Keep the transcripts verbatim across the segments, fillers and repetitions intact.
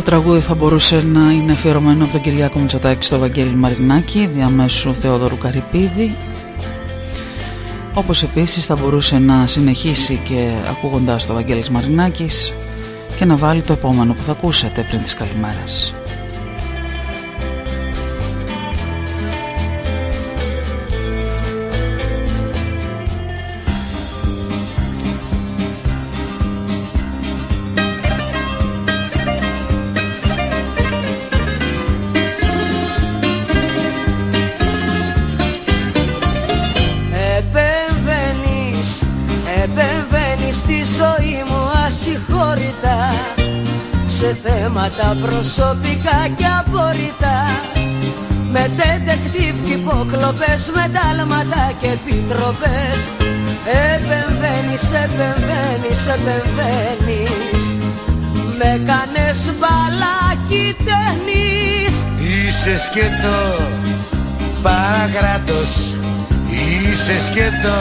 Το τραγούδι θα μπορούσε να είναι αφιερωμένο από τον Κυριάκο Μητσοτάκη στο Βαγγέλη Μαρινάκη, διαμέσου Θεόδωρου Καρυπίδη, όπως επίσης θα μπορούσε να συνεχίσει και ακούγοντας το Βαγγέλης Μαρινάκης και να βάλει το επόμενο που θα ακούσετε πριν της καλημέρας. Σε θέματα προσωπικά και απορριτά, με detective και υποκλοπές, με τάλματα και επιτροπές. Επεμβαίνεις, επεμβαίνεις, επεμβαίνεις, με κάνες μπαλάκι ταινίς. Είσαι σκέτο, παρακράτος, είσαι σκέτο.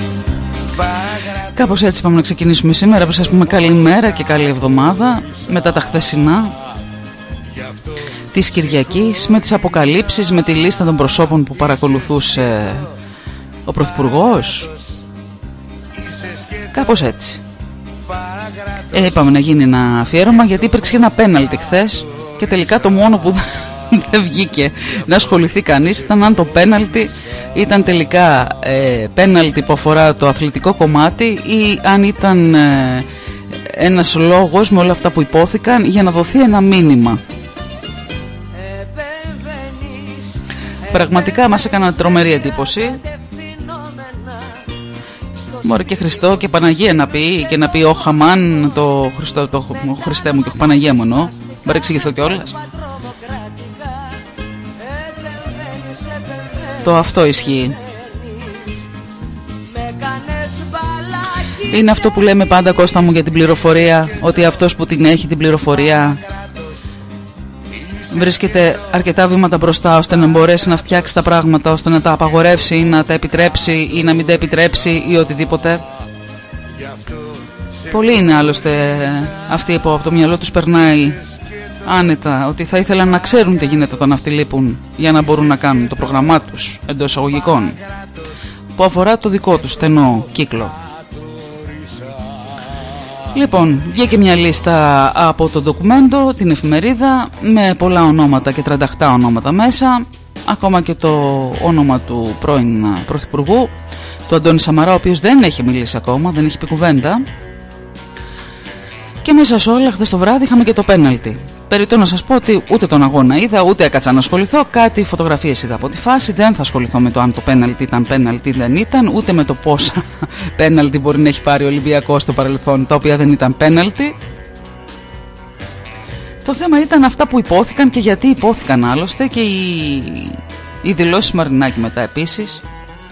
Κάπως έτσι πάμε να ξεκινήσουμε σήμερα. Που σας πούμε καλημέρα και καλή εβδομάδα μετά τα χθεσινά της Κυριακής, με τις αποκαλύψεις, με τη λίστα των προσώπων που παρακολουθούσε ο Πρωθυπουργός. Κάπως έτσι ε, είπαμε να γίνει ένα αφιέρωμα, γιατί υπήρξε ένα πέναλτι χθες και τελικά το μόνο που δεν βγήκε να ασχοληθεί κανείς ήταν αν το πέναλτι ήταν τελικά ε, πέναλτι που αφορά το αθλητικό κομμάτι ή αν ήταν ε, ένας λόγος με όλα αυτά που υπόθηκαν για να δοθεί ένα μήνυμα. Πραγματικά μας έκανα τρομερή εντύπωση. Μωρέ και Χριστό και Παναγία να πει, και να πει ο Χαμάν το Χριστό, το Χριστέ μου και ο Παναγία μου εννοώ. Μπορεί να εξηγηθώ κιόλας. Το αυτό ισχύει. Είναι αυτό που λέμε πάντα, Κώστα μου, για την πληροφορία, ότι αυτός που την έχει την πληροφορία βρίσκεται αρκετά βήματα μπροστά ώστε να μπορέσει να φτιάξει τα πράγματα, ώστε να τα απαγορεύσει ή να τα επιτρέψει ή να μην τα επιτρέψει ή οτιδήποτε. Πολλοί είναι άλλωστε αυτοί που από το μυαλό τους περνάει άνετα ότι θα ήθελαν να ξέρουν τι γίνεται όταν αυτοί λείπουν για να μπορούν να κάνουν το πρόγραμμά τους εντός εισαγωγικών που αφορά το δικό τους στενό κύκλο. Λοιπόν, βγήκε μια λίστα από το ντοκουμέντο, την εφημερίδα, με πολλά ονόματα και τριάντα οκτώ ονόματα μέσα, ακόμα και το όνομα του πρώην Πρωθυπουργού, του Αντώνη Σαμαρά, ο οποίος δεν έχει μιλήσει ακόμα, δεν έχει πει κουβέντα. Και μέσα σε όλα, χθες το βράδυ είχαμε και το πέναλτι. Περιττό να σας πω ότι ούτε τον αγώνα είδα, ούτε έκατσα να ασχοληθώ. Κάτι φωτογραφίες είδα από τη φάση. Δεν θα ασχοληθώ με το αν το πέναλτι ήταν πέναλτι ή δεν ήταν, ούτε με το πόσα πέναλτι μπορεί να έχει πάρει ο Ολυμπιακός στο παρελθόν, τα οποία δεν ήταν πέναλτι. Το θέμα ήταν αυτά που υπόθηκαν και γιατί υπόθηκαν άλλωστε, και οι, οι δηλώσεις Μαρινάκη μετά επίσης,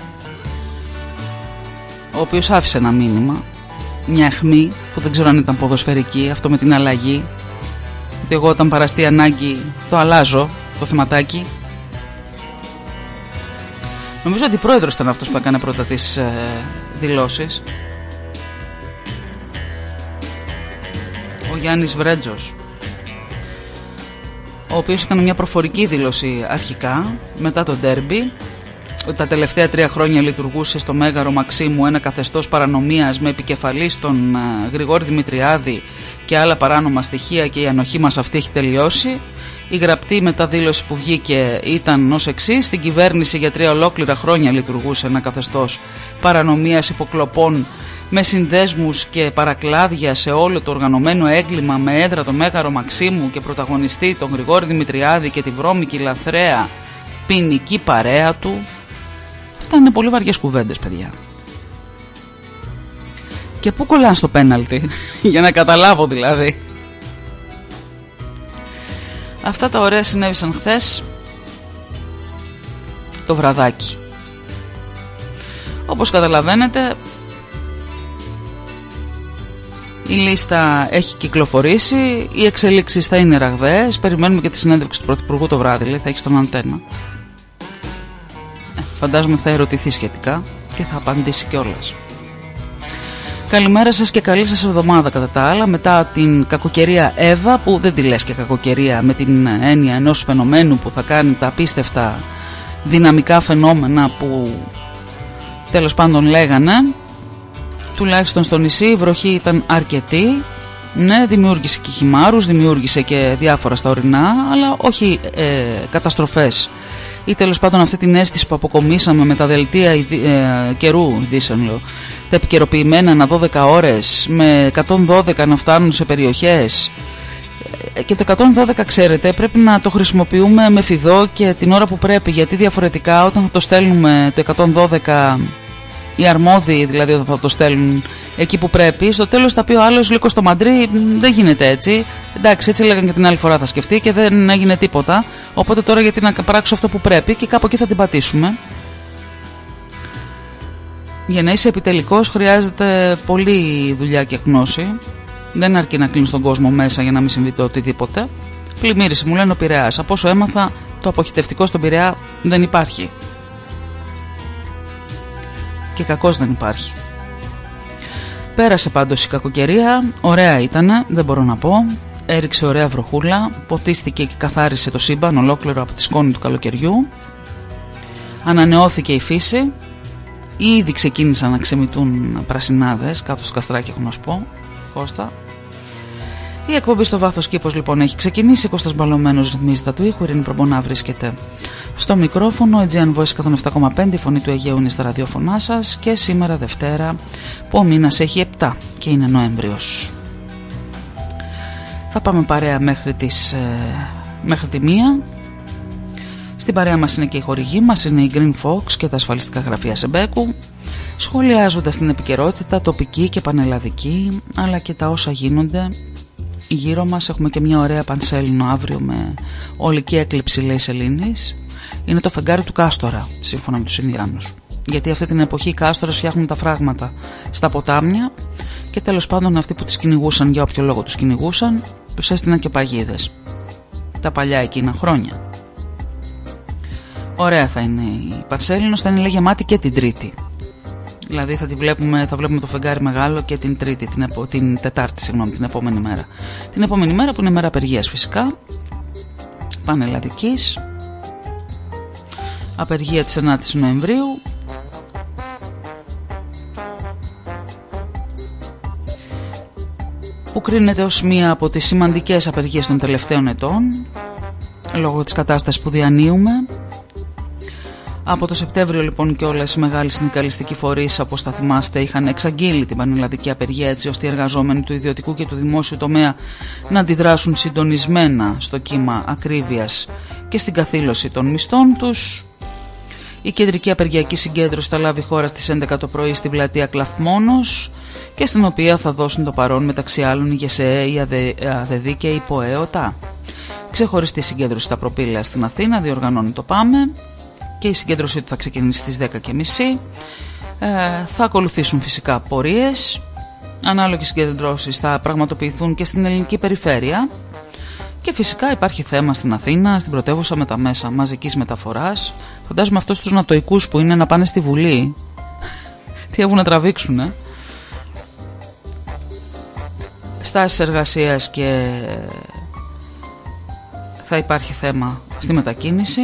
ο οποίος άφησε ένα μήνυμα, μια αιχμή που δεν ξέρω αν ήταν ποδοσφαιρική, αυτό με την αλλαγή. Ότι εγώ όταν παραστεί ανάγκη το αλλάζω το θεματάκι. Νομίζω ότι ο πρόεδρος ήταν αυτός που έκανε πρώτα τις ε, δηλώσεις. Ο Γιάννης Βρέτζος, ο οποίος έκανε μια προφορική δήλωση αρχικά μετά το ντέρμπι, ότι τα τελευταία τρία χρόνια λειτουργούσε στο Μέγαρο Μαξίμου ένα καθεστώς παρανομίας με επικεφαλής τον uh, Γρηγόρη Δημητριάδη και άλλα παράνομα στοιχεία, και η ανοχή μας αυτή έχει τελειώσει. Η γραπτή μεταδήλωση που βγήκε ήταν ως εξής: στην κυβέρνηση για τρία ολόκληρα χρόνια λειτουργούσε ένα καθεστώς παρανομίας, υποκλοπών, με συνδέσμους και παρακλάδια σε όλο το οργανωμένο έγκλημα, με έδρα το Μέγαρο Μαξίμου και πρωταγωνιστή τον Γρηγόρη Δημητριάδη και τη βρώμικη λαθρέα ποινική παρέα του. Αυτά είναι πολύ βαριές κουβέντες, παιδιά. Και πού κολλάνε στο πέναλτι, για να καταλάβω δηλαδή. Αυτά τα ωραία συνέβησαν χθες το βραδάκι. Όπως καταλαβαίνετε, η λίστα έχει κυκλοφορήσει, οι εξελίξεις θα είναι ραγδαίες. Περιμένουμε και τη συνέντευξη του Πρωθυπουργού το βράδυ, λέει, θα έχει στον αντένα. ε, Φαντάζομαι θα ερωτηθεί σχετικά και θα απαντήσει κιόλας. Καλημέρα σας και καλή σας εβδομάδα κατά τα άλλα. Μετά την κακοκαιρία Εύα, που δεν τη λες και κακοκαιρία με την έννοια ενός φαινομένου που θα κάνει τα απίστευτα δυναμικά φαινόμενα που τέλος πάντων λέγανε, τουλάχιστον στο νησί η βροχή ήταν αρκετή. Ναι, δημιούργησε και χυμάρους, δημιούργησε και διάφορα στα ορεινά, αλλά όχι ε, καταστροφές ή τέλος πάντων αυτή την αίσθηση που αποκομίσαμε με τα δελτία ε, καιρού, ειδήσεων, λέω, τα επικαιροποιημένα ανά δώδεκα ώρες με εκατόν δώδεκα να φτάνουν σε περιοχές. Και το εκατόν δώδεκα, ξέρετε, πρέπει να το χρησιμοποιούμε με φιδό και την ώρα που πρέπει, γιατί διαφορετικά όταν θα το στέλνουμε το εκατόν δώδεκα, οι αρμόδιοι δηλαδή όταν θα το στέλνουν εκεί που πρέπει, στο τέλος θα πει ο άλλος λίγο στο μαντρί, δεν γίνεται έτσι. Εντάξει, έτσι λέγανε και την άλλη φορά, θα σκεφτεί και δεν έγινε τίποτα. Οπότε τώρα γιατί να πράξω αυτό που πρέπει, και κάπου εκεί θα την πατήσουμε. Για να είσαι επιτελικός χρειάζεται πολλή δουλειά και γνώση. Δεν αρκεί να κλείνεις τον κόσμο μέσα για να μην συμβεί το οτιδήποτε. Πλημμύρισε, μου λένε ο Πειραιάς. Από όσο έμαθα, το αποχητευτικό στον Πειραιά δεν υπάρχει. Και κακώς δεν υπάρχει. Πέρασε πάντως η κακοκαιρία, ωραία ήτανε, δεν μπορώ να πω. Έριξε ωραία βροχούλα, ποτίστηκε και καθάρισε το σύμπαν ολόκληρο από τη σκόνη του καλοκαιριού. Ανανεώθηκε η φύση. Ήδη ξεκίνησαν να ξεμητούν πρασινάδες κάτω στο καστράκι, έχω να σου πω, Κώστα. Η εκπομπή στο βάθος κήπος λοιπόν έχει ξεκινήσει. Κώστας Μπαλωμένος ρυθμίζει τα του ήχου. Ειρήνη Προμονά βρίσκεται στο μικρόφωνο. Aegean Voice εκατόν επτά κόμμα πέντε, η φωνή του Αιγαίου είναι στα ραδιόφωνά σας. Και σήμερα Δευτέρα που ο μήνας έχει επτά και είναι Νοέμβριος. Θα πάμε παρέα μέχρι, τις, ε, μέχρι τη μία. Στην παρέα μας είναι και η χορηγή μας, είναι η Green Fox και τα ασφαλιστικά γραφεία Σεμπέκου, σχολιάζοντας την επικαιρότητα τοπική και πανελλαδική, αλλά και τα όσα γίνονται γύρω μας. Έχουμε και μια ωραία πανσέλινο αύριο με ολική έκλειψη, λέει Σελήνης. Είναι το φεγγάρι του Κάστορα, σύμφωνα με τους Ινδιάνους. Γιατί αυτή την εποχή οι Κάστορες φτιάχνουν τα φράγματα στα ποτάμια και τέλος πάντων αυτοί που τους κυνηγούσαν, για όποιο λόγο τους κυνηγούσαν, τους έστειναν και παγίδες. Τα παλιά εκείνα χρόνια. Ωραία θα είναι η Πανσέλινος, θα είναι λέει γεμάτη και την Τρίτη. Δηλαδή θα, τη βλέπουμε, θα βλέπουμε το φεγγάρι μεγάλο και την Τρίτη, την, επο, την Τετάρτη, συγγνώμη, την επόμενη μέρα. Την επόμενη μέρα που είναι μέρα απεργίας φυσικά, πανελλαδικής, απεργία της ενάτης Νοεμβρίου. Που κρίνεται ως μία από τις σημαντικές απεργίες των τελευταίων ετών, λόγω της κατάστασης που διανύουμε. Από το Σεπτέμβριο λοιπόν και όλες οι μεγάλοι συνδικαλιστικοί φορείς, όπως θα θυμάστε, είχαν εξαγγείλει την πανελλαδική απεργία, έτσι ώστε οι εργαζόμενοι του ιδιωτικού και του δημόσιου τομέα να αντιδράσουν συντονισμένα στο κύμα ακρίβειας και στην καθήλωση των μισθών τους. Η κεντρική απεργιακή συγκέντρωση θα λάβει χώρα στις έντεκα το πρωί στην πλατεία Κλαθμόνος και στην οποία θα δώσουν το παρόν μεταξύ άλλων η ΓΕΣΕΕ, η ΑΔΕΔΗ και η ΠΟΕΟΤΑ. Ξεχωριστή συγκέντρωση στα Προπήλαια στην Αθήνα διοργανώνει το ΠΑΜΕ και η συγκέντρωσή του θα ξεκινήσει στις δέκα και μισή. Ε, θα ακολουθήσουν φυσικά πορείες. Ανάλογες συγκεντρώσεις θα πραγματοποιηθούν και στην ελληνική περιφέρεια. Και φυσικά υπάρχει θέμα στην Αθήνα, στην πρωτεύουσα, με τα μέσα μαζικής μεταφοράς. Φαντάζομαι αυτούς τους νατοικούς που είναι να πάνε στη Βουλή. Τι έχουν να τραβήξουν, ε? Στάσεις εργασίας και θα υπάρχει θέμα στη μετακίνηση.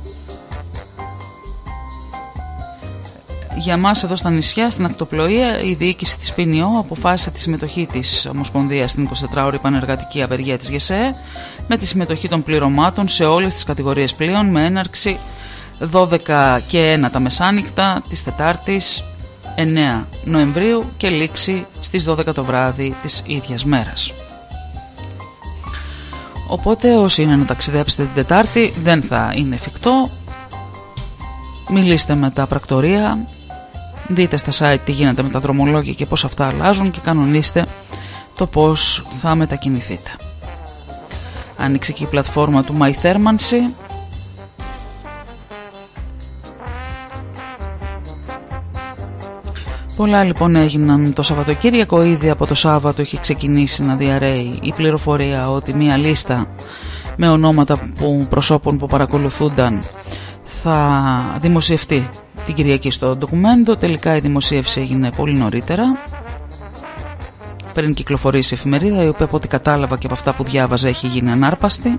Για μας εδώ στα νησιά, στην ακτοπλοεία, η διοίκηση της ΠΝΟ αποφάσισε τη συμμετοχή της Ομοσπονδίας στην εικοσιτετράωρη πανεργατική απεργία της ΓΕΣΕΕ με τη συμμετοχή των πληρωμάτων σε όλες τις κατηγορίες πλοίων, με έναρξη δώδεκα και ένα τα μεσάνυχτα της Τετάρτης εννέα Νοεμβρίου και λήξη στις δώδεκα το βράδυ της ίδιας μέρας. Οπότε όσοι είναι να ταξιδέψετε την Τετάρτη δεν θα είναι εφικτό. Μιλήστε με τα πρακτορεία, δείτε στα site τι γίνεται με τα δρομολόγια και πώς αυτά αλλάζουν και κανονίστε το πώς θα μετακινηθείτε. Άνοιξε και η πλατφόρμα του MyThermancy. Πολλά λοιπόν έγιναν το Σαββατοκύριακο. Ήδη από το Σάββατο έχει ξεκινήσει να διαρρέει η πληροφορία ότι μια λίστα με ονόματα που, προσώπων που παρακολουθούνταν θα δημοσιευτεί την Κυριακή στο ντοκουμέντο. Τελικά η δημοσίευση έγινε πολύ νωρίτερα. πριν κυκλοφορήσει η εφημερίδα, η οποία από ό,τι κατάλαβα και από αυτά που διάβαζα έχει γίνει ανάρπαστη.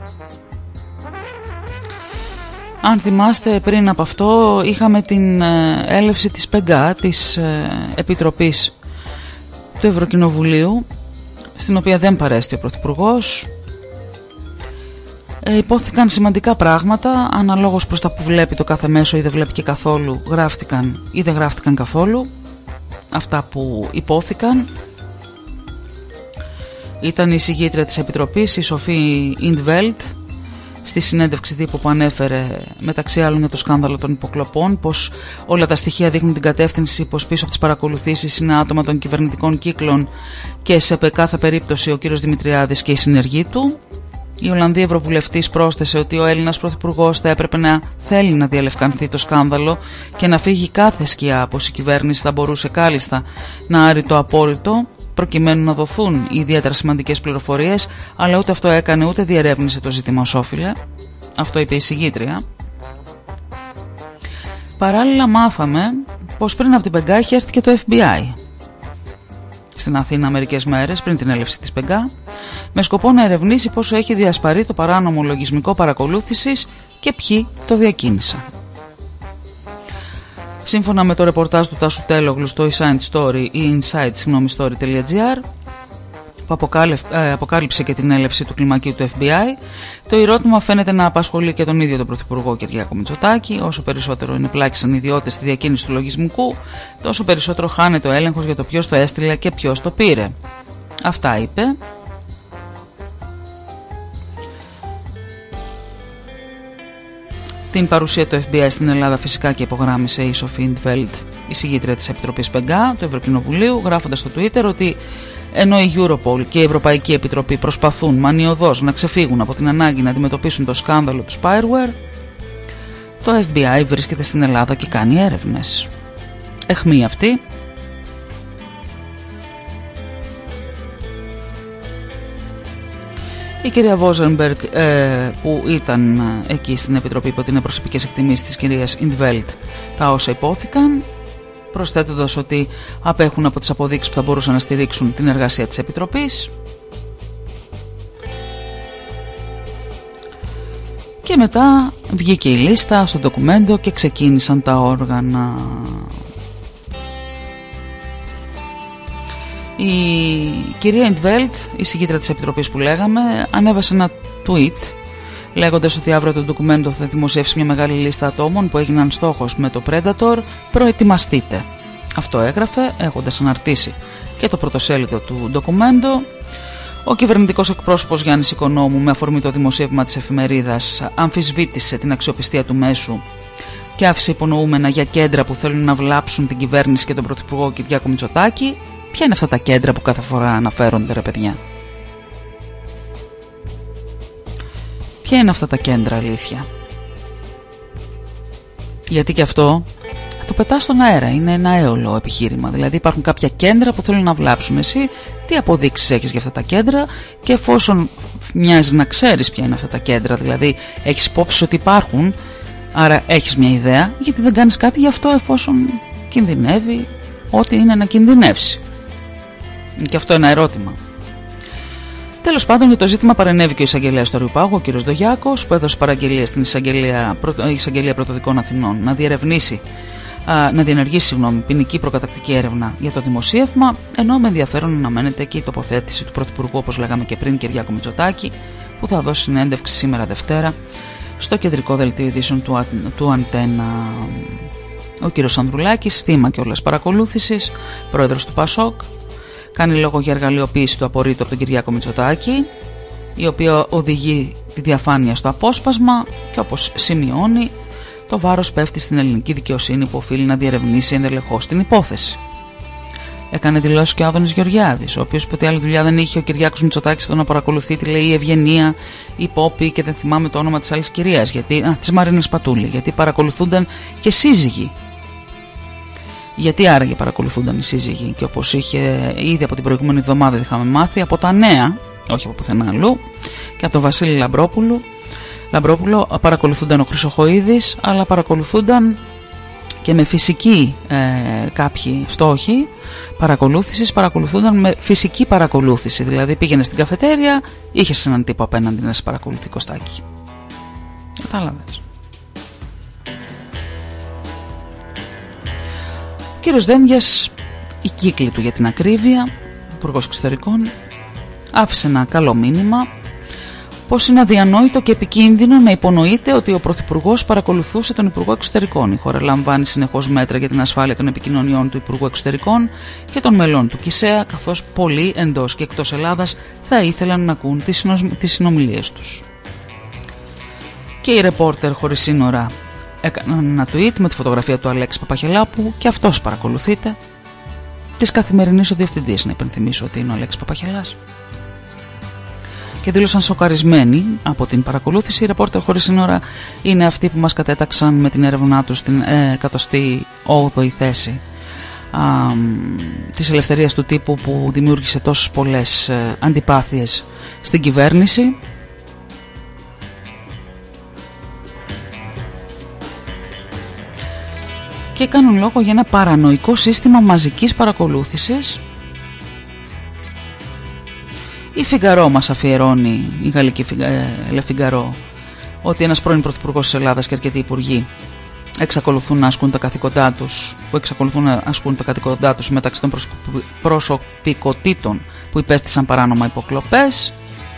Αν θυμάστε, πριν από αυτό είχαμε την έλευση της ΠΕΓΚΑ, της Επιτροπής του Ευρωκοινοβουλίου, στην οποία δεν παρέστη ο Πρωθυπουργός. Ε, υπόθηκαν σημαντικά πράγματα, αναλόγως προς τα που βλέπει το κάθε μέσο ή δεν βλέπει και καθόλου, γράφτηκαν ή δεν γράφτηκαν καθόλου αυτά που υπόθηκαν. Ήταν η συγγήτρια της Επιτροπής, η Σοφή Ιντβέλτ, στη συνέντευξη τύπου που ανέφερε μεταξύ άλλων για το σκάνδαλο των υποκλοπών, πως όλα τα στοιχεία δείχνουν την κατεύθυνση, πως πίσω από τις παρακολουθήσεις είναι άτομα των κυβερνητικών κύκλων και σε κάθε περίπτωση ο κύριος Δημητριάδης και η συνεργοί του. Η Ολλανδή Ευρωβουλευτής πρόσθεσε ότι ο Έλληνας Πρωθυπουργός θα έπρεπε να θέλει να διαλευκανθεί το σκάνδαλο και να φύγει κάθε σκιά, πως η κυβέρνηση θα μπορούσε κάλλιστα να άρει το απόρριτο προκειμένου να δοθούν ιδιαίτερα σημαντικές πληροφορίες, αλλά ούτε αυτό έκανε ούτε διερεύνησε το ζήτημα ως όφιλε. Αυτό είπε η συγγήτρια. Παράλληλα μάθαμε πως πριν από την ΠΕΓΚΑ είχε έρθει και το εφ μπι άι στην Αθήνα μερικές μέρες πριν την έλευση της ΠΕΓΚΑ, με σκοπό να ερευνήσει πόσο έχει διασπαρεί το παράνομο λογισμικό παρακολούθησης και ποιοι το διακίνησαν. Σύμφωνα με το ρεπορτάζ του Τάσου Τέλογλου στο Inside Story ή inside.story.gr, που αποκάλυψε και την έλευση του κλιμακίου του εφ μπι άι, το ερώτημα φαίνεται να απασχολεί και τον ίδιο τον Πρωθυπουργό Κυριάκο Μητσοτάκη. Όσο περισσότερο είναι πλάκησαν οι ιδιώτες στη διακίνηση του λογισμικού, τόσο περισσότερο χάνεται ο έλεγχος για το ποιος το έστειλε και ποιος το πήρε. Αυτά είπε. Την παρουσία του εφ μπι άι στην Ελλάδα φυσικά και υπογράμμισε η Σοφή Ιντβέλτ, η συγγήτρια της Επιτροπής ΠΕΓΚΑ του Ευρωκοινοβουλίου, γράφοντας στο Twitter ότι ενώ η Europol και η Ευρωπαϊκή Επιτροπή προσπαθούν μανιωδώς να ξεφύγουν από την ανάγκη να αντιμετωπίσουν το σκάνδαλο του spyware, το εφ μπι άι βρίσκεται στην Ελλάδα και κάνει έρευνες. Αιχμή αυτή. Η κυρία Βόζενμπεργκ, ε, που ήταν εκεί στην Επιτροπή υπό την προσωπικές εκτιμήσεις της κυρίας Ιντβέλτ, τα όσα υπόθηκαν, προσθέτοντας ότι απέχουν από τις αποδείξεις που θα μπορούσαν να στηρίξουν την εργασία της Επιτροπής. Και μετά βγήκε η λίστα στο ντοκουμέντο και ξεκίνησαν τα όργανα. Η κυρία Ιντβέλτ, η συγκίτρια της Επιτροπής που λέγαμε, ανέβασε ένα tweet λέγοντας ότι αύριο το ντοκουμέντο θα δημοσιεύσει μια μεγάλη λίστα ατόμων που έγιναν στόχος με το Predator. Προετοιμαστείτε. Αυτό έγραφε έχοντας αναρτήσει και το πρωτοσέλιδο του ντοκουμέντο. Ο κυβερνητικός εκπρόσωπος Γιάννης Οικονόμου, με αφορμή το δημοσίευμα της εφημερίδας, αμφισβήτησε την αξιοπιστία του μέσου και άφησε υπονοούμενα για κέντρα που θέλουν να βλάψουν την κυβέρνηση και τον Πρωθυπουργό Κυριάκο Μητσοτάκη. Ποια είναι αυτά τα κέντρα που κάθε φορά αναφέρονται, ρε παιδιά? Ποια είναι αυτά τα κέντρα, αλήθεια? Γιατί και αυτό το πετάς στον αέρα, είναι ένα έολο επιχείρημα. Δηλαδή υπάρχουν κάποια κέντρα που θέλουν να βλάψουν. Εσύ τι αποδείξεις έχεις για αυτά τα κέντρα? Και εφόσον μοιάζει να ξέρεις ποια είναι αυτά τα κέντρα, δηλαδή έχεις υπόψη ότι υπάρχουν, άρα έχεις μια ιδέα, γιατί δεν κάνεις κάτι γι' αυτό, εφόσον κινδυνεύει ό,τι είναι να κινδυνεύσει? Και αυτό ένα ερώτημα. Τέλος πάντων, για το ζήτημα παρενέβη και ο εισαγγελέας του Αριουπάγου, ο κ. Ντογιάκος, που έδωσε παραγγελία στην εισαγγελία, εισαγγελία Πρωτοδικών Αθηνών να διερευνήσει, α, να διενεργήσει συγγνώμη, ποινική προκατακτική έρευνα για το δημοσίευμα, ενώ με ενδιαφέρον αναμένεται και η τοποθέτηση του Πρωθυπουργού, όπως λέγαμε και πριν, Κυριάκο Μητσοτάκη, που θα δώσει συνέντευξη σήμερα Δευτέρα στο κεντρικό δελτίο ειδήσεων του, του Αντένα. Ο κ. Ανδρουλάκης, θύμα κιόλας παρακολούθησης, πρόεδρος του ΠΑΣΟΚ, κάνει λόγο για εργαλειοποίηση του απορρίτου από τον Κυριάκο Μητσοτάκη, η οποία οδηγεί τη διαφάνεια στο απόσπασμα και, όπως σημειώνει, το βάρος πέφτει στην ελληνική δικαιοσύνη που οφείλει να διερευνήσει ενδελεχώς την υπόθεση. Έκανε δηλώσεις και ο Άδωνης Γεωργιάδης, ο οποίος ποτέ άλλη δουλειά δεν είχε ο Κυριάκος Μητσοτάκης εδώ να παρακολουθεί, τη λέει η Ευγενία, η Πόπη και δεν θυμάμαι το όνομα της άλλης κυρίας, γιατί, α, της Μαρίνας Πατούλη, γιατί παρακολουθούνταν και σύζυγοι. Γιατί άραγε παρακολουθούνταν οι σύζυγοι? Και όπως είχε ήδη από την προηγούμενη εβδομάδα είχαμε μάθει από τα νέα, όχι από πουθενά αλλού, και από τον Βασίλη Λαμπρόπουλο, Λαμπρόπουλο παρακολουθούνταν ο Χρυσοχοΐδης, αλλά παρακολουθούνταν και με φυσική ε, κάποιοι στόχοι παρακολούθησης παρακολουθούνταν με φυσική παρακολούθηση. Δηλαδή πήγαινε στην καφετέρια, είχες έναν τύπο απέναντι να σε παρακολουθεί, Κωστάκι. Κατάλαβες. Ο κύριος Δένδιας, η κύκλη του για την ακρίβεια, υπουργός εξωτερικών, άφησε ένα καλό μήνυμα πως είναι αδιανόητο και επικίνδυνο να υπονοείται ότι ο Πρωθυπουργός παρακολουθούσε τον Υπουργό Εξωτερικών. Η χώρα λαμβάνει συνεχώς μέτρα για την ασφάλεια των επικοινωνιών του Υπουργού Εξωτερικών και των μελών του ΚΙΣΕΑ, καθώς πολλοί εντός και εκτός Ελλάδας θα ήθελαν να ακούν τις συνομιλίες τους. Και οι ρεπόρτερ χωρίς σύνορα έκαναν ένα tweet με τη φωτογραφία του Αλέξη Παπαχελάπου, και αυτός παρακολουθείται. Της Καθημερινής ο διευθυντής, να υπενθυμίσω ότι είναι ο Αλέξης Παπαχελάς. Και δήλωσαν σοκαρισμένοι από την παρακολούθηση. Οι ρεπόρτερ χωρίς σύνορα είναι αυτοί που μας κατέταξαν με την έρευνά τους στην εκατοστή όγδοη θέση α, της ελευθερίας του τύπου, που δημιούργησε τόσες πολλές ε, αντιπάθειες στην κυβέρνηση. Και κάνουν λόγο για ένα παρανοϊκό σύστημα μαζικής παρακολούθησης. Η Φιγκαρό μας αφιερώνει, η γαλλική Λε Φιγκαρό, ότι ένας πρώην πρωθυπουργός της Ελλάδας και αρκετοί υπουργοί εξακολουθούν να ασκούν τα καθήκοντά τους, που εξακολουθούν να ασκούν τα καθήκοντά τους μεταξύ των προσωπικότητων που υπέστησαν παράνομα υποκλοπές.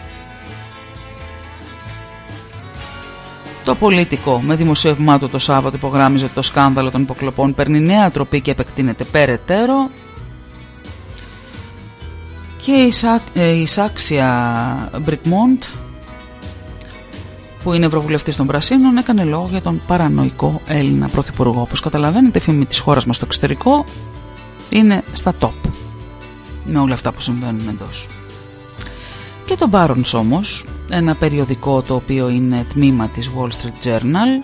Το Πολίτικο, με δημοσίευμά του το Σάββατο, υπογράμμιζε ότι το σκάνδαλο των υποκλοπών παίρνει νέα τροπή και επεκτείνεται περαιτέρω. Και η, Σα, ε, η Σάξια Μπρικμόντ, που είναι ευρωβουλευτής των Πρασίνων, έκανε λόγο για τον παρανοϊκό Έλληνα πρωθυπουργό. Όπως καταλαβαίνετε, η φήμη της χώρας μας στο εξωτερικό είναι στα top με όλα αυτά που συμβαίνουν εντός. Και το Barron's όμως, ένα περιοδικό το οποίο είναι τμήμα της Wall Street Journal,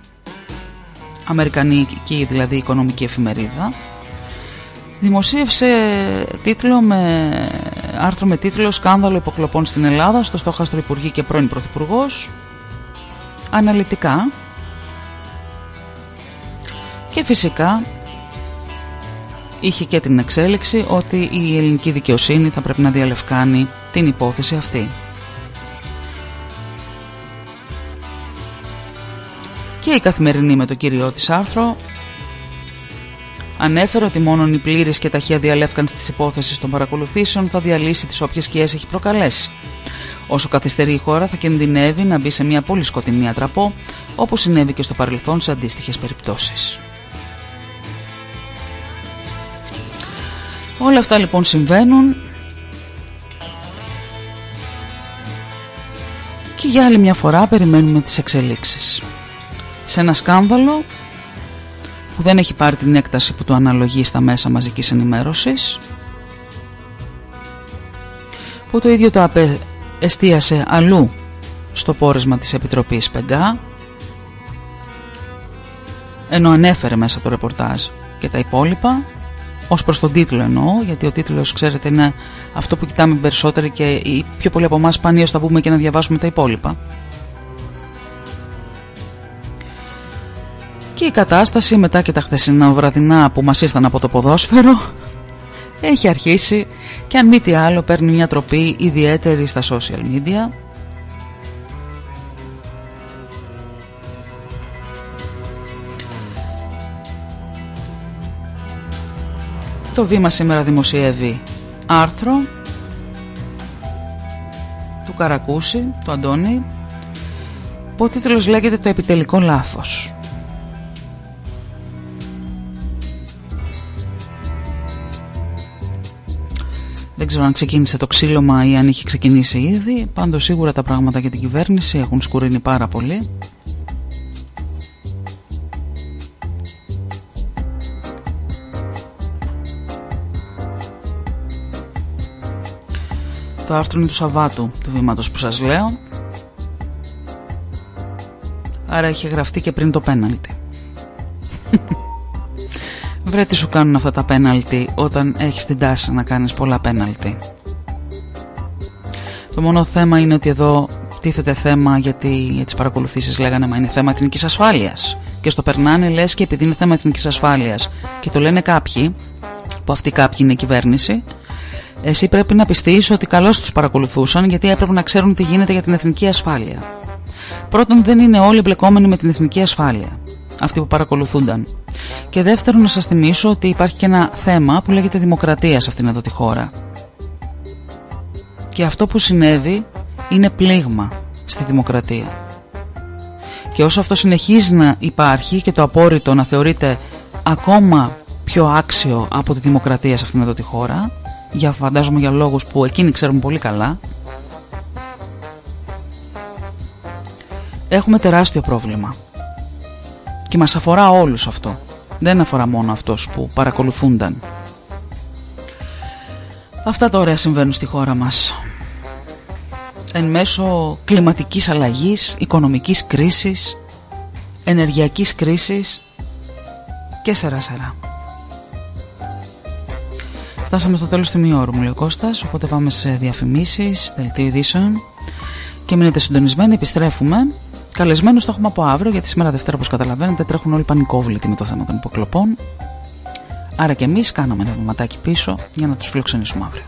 αμερικανική δηλαδή οικονομική εφημερίδα, δημοσίευσε τίτλο με, άρθρο με τίτλο «Σκάνδαλο υποκλοπών στην Ελλάδα, στο στόχαστρο υπουργή και πρώην πρωθυπουργός», αναλυτικά, και φυσικά είχε και την εξέλιξη ότι η ελληνική δικαιοσύνη θα πρέπει να διαλευκάνει την υπόθεση αυτή. Και η Καθημερινή, με το κύριο της άρθρο, ανέφερε ότι μόνο η πλήρης και ταχεία διαλεύκανση της υπόθεσης των παρακολουθήσεων θα διαλύσει τις όποιες σκιές έχει προκαλέσει. Όσο καθυστερεί η χώρα, θα κινδυνεύει να μπει σε μια πολύ σκοτεινή ατραπό, όπως συνέβη και στο παρελθόν σε αντίστοιχες περιπτώσεις. Όλα αυτά λοιπόν συμβαίνουν, και για άλλη μια φορά περιμένουμε τις εξελίξεις. Σε ένα σκάνδαλο που δεν έχει πάρει την έκταση που του αναλογεί στα μέσα μαζικής ενημέρωσης, που το ίδιο το απε... εστίασε αλλού στο πόρισμα της Επιτροπής Πεγκά, ενώ ανέφερε μέσα από το ρεπορτάζ και τα υπόλοιπα, ως προς τον τίτλο εννοώ, γιατί ο τίτλος, ξέρετε, είναι αυτό που κοιτάμε περισσότεροι και οι πιο πολλοί από εμάς σπανίως θα μπούμε και να διαβάσουμε τα υπόλοιπα. Και η κατάσταση μετά και τα χθεσινά βραδινά που μας ήρθαν από το ποδόσφαιρο έχει αρχίσει, και αν μη τι άλλο παίρνει μια τροπή ιδιαίτερη στα social media. Το Βήμα σήμερα δημοσιεύει άρθρο του Καρακούση, του Αντώνη, που ο τίτλος λέγεται «Το επιτελικό λάθος». Δεν ξέρω αν ξεκίνησε το ξύλωμα ή αν είχε ξεκινήσει ήδη. Πάντως σίγουρα τα πράγματα για την κυβέρνηση έχουν σκουρίνει πάρα πολύ. Το άρθρο είναι του Σαββάτου του Βήματος που σας λέω. Άρα είχε γραφτεί και πριν το πέναλτι. Βρε, τι σου κάνουν αυτά τα πέναλτι όταν έχεις την τάση να κάνεις πολλά πέναλτι. Το μόνο θέμα είναι ότι εδώ τίθεται θέμα, γιατί για τις παρακολουθήσεις λέγανε μα είναι θέμα εθνικής ασφάλειας και στο περνάνε λες και επειδή είναι θέμα εθνικής ασφάλειας. Και το λένε κάποιοι, που αυτοί κάποιοι είναι η κυβέρνηση. Εσύ πρέπει να πιστείς ότι καλώς τους παρακολουθούσαν, γιατί έπρεπε να ξέρουν τι γίνεται για την εθνική ασφάλεια. Πρώτον, δεν είναι όλοι εμπλεκόμενοι με την εθνική ασφάλεια, αυτοί που παρακολουθούνταν. Και δεύτερον, να σας θυμίσω ότι υπάρχει και ένα θέμα που λέγεται δημοκρατία σε αυτήν εδώ τη χώρα. Και αυτό που συνέβη είναι πλήγμα στη δημοκρατία. Και όσο αυτό συνεχίζει να υπάρχει και το απόρριτο να θεωρείται ακόμα πιο άξιο από τη δημοκρατία σε αυτήν εδώ τη χώρα, για φαντάζομαι για λόγους που εκείνοι ξέρουν πολύ καλά, έχουμε τεράστιο πρόβλημα. Και μας αφορά όλους αυτό. Δεν αφορά μόνο αυτούς που παρακολουθούνταν. Αυτά τα ωραία συμβαίνουν στη χώρα μας. Εν μέσω κλιματικής αλλαγής, οικονομικής κρίσης, ενεργειακής κρίσης και σειρά σειρά. Φτάσαμε στο τέλος του ημιώρου, μου λέει ο Κώστας, οπότε πάμε σε διαφημίσεις, δελτίο ειδήσεων και μείνετε συντονισμένοι, επιστρέφουμε. Καλεσμένους θα έχουμε από αύριο, γιατί σήμερα Δευτέρα, όπως καταλαβαίνετε, τρέχουν όλοι πανικόβλητοι με το θέμα των υποκλοπών. Άρα και εμείς κάναμε ένα βηματάκι πίσω για να τους φιλοξενήσουμε αύριο.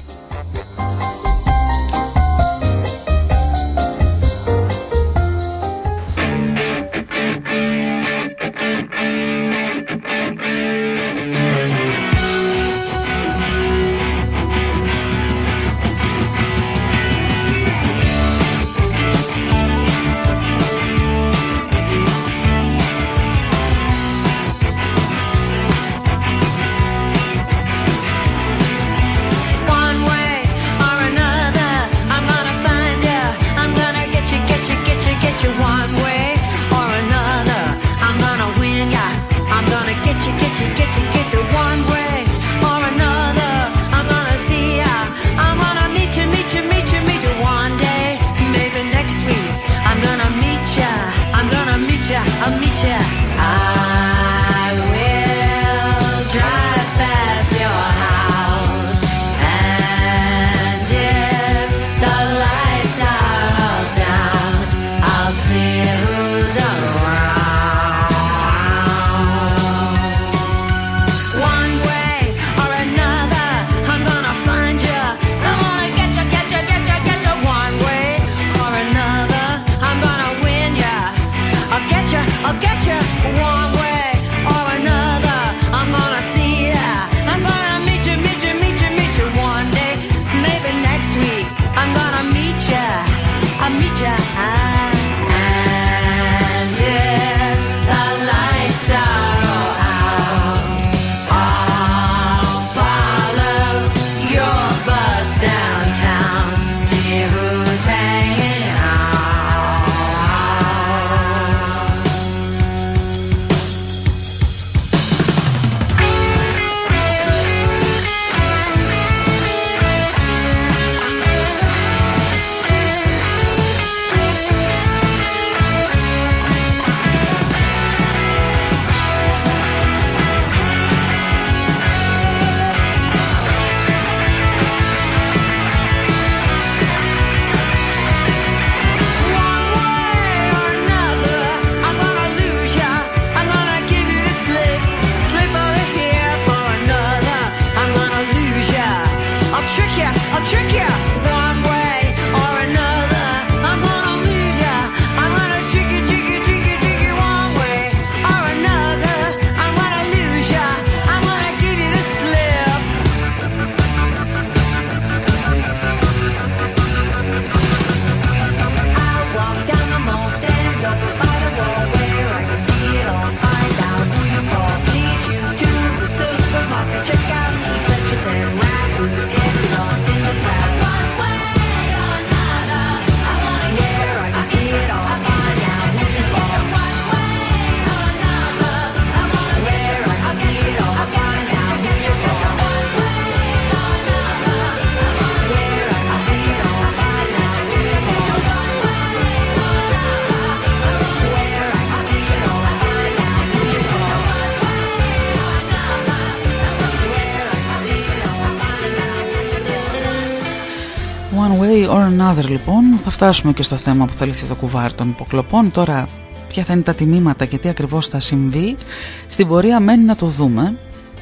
One way or another, λοιπόν, θα φτάσουμε και στο θέμα που θα λυθεί το κουβάρι των υποκλοπών. Τώρα ποια θα είναι τα τιμήματα και τι ακριβώς θα συμβεί, στην πορεία μένει να το δούμε.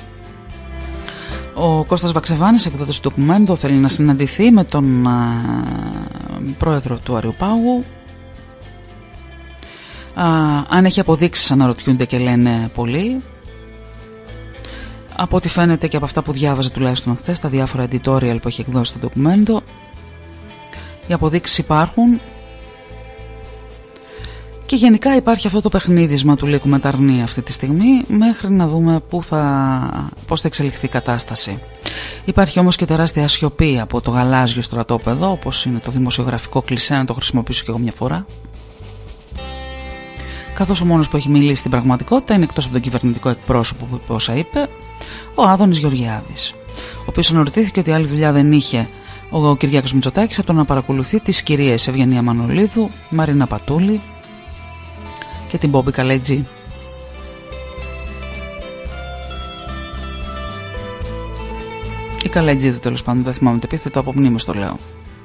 Ο Κώστας Βαξεβάνης, εκδότης του ντοκουμέντο, θέλει να συναντηθεί με τον α, πρόεδρο του Αριοπάγου. Α, αν έχει αποδείξεις αναρωτιούνται και λένε πολλοί. Από ό,τι φαίνεται και από αυτά που διάβαζε τουλάχιστον χθες, τα διάφορα editorial που έχει εκδώσει το ντοκουμέντο, οι αποδείξεις υπάρχουν. Και γενικά υπάρχει αυτό το παιχνίδισμα του λύκου με τα αρνή αυτή τη στιγμή, μέχρι να δούμε πού θα, πώς θα εξελιχθεί η κατάσταση. Υπάρχει όμως και τεράστια σιωπή από το γαλάζιο στρατόπεδο, όπως είναι το δημοσιογραφικό κλισέ, να το χρησιμοποιήσω και εγώ μια φορά. Καθώς ο μόνος που έχει μιλήσει στην πραγματικότητα είναι, εκτός από τον κυβερνητικό εκπρόσωπο που είπε όσα είπε, ο Άδωνης Γεωργιάδης, ο οποίος αναρωτήθηκε ότι άλλη δουλειά δεν είχε ο Κυριάκος Μητσοτάκης από το να παρακολουθεί τις κυρίες Ευγενία Μανολίδου, Μαρίνα Πατούλη και την Μπόμπη Καλέτζη. Η Καλέτζη, τέλος πάντων, δεν θυμάμαι το επίθετο, από μνήμες το λέω.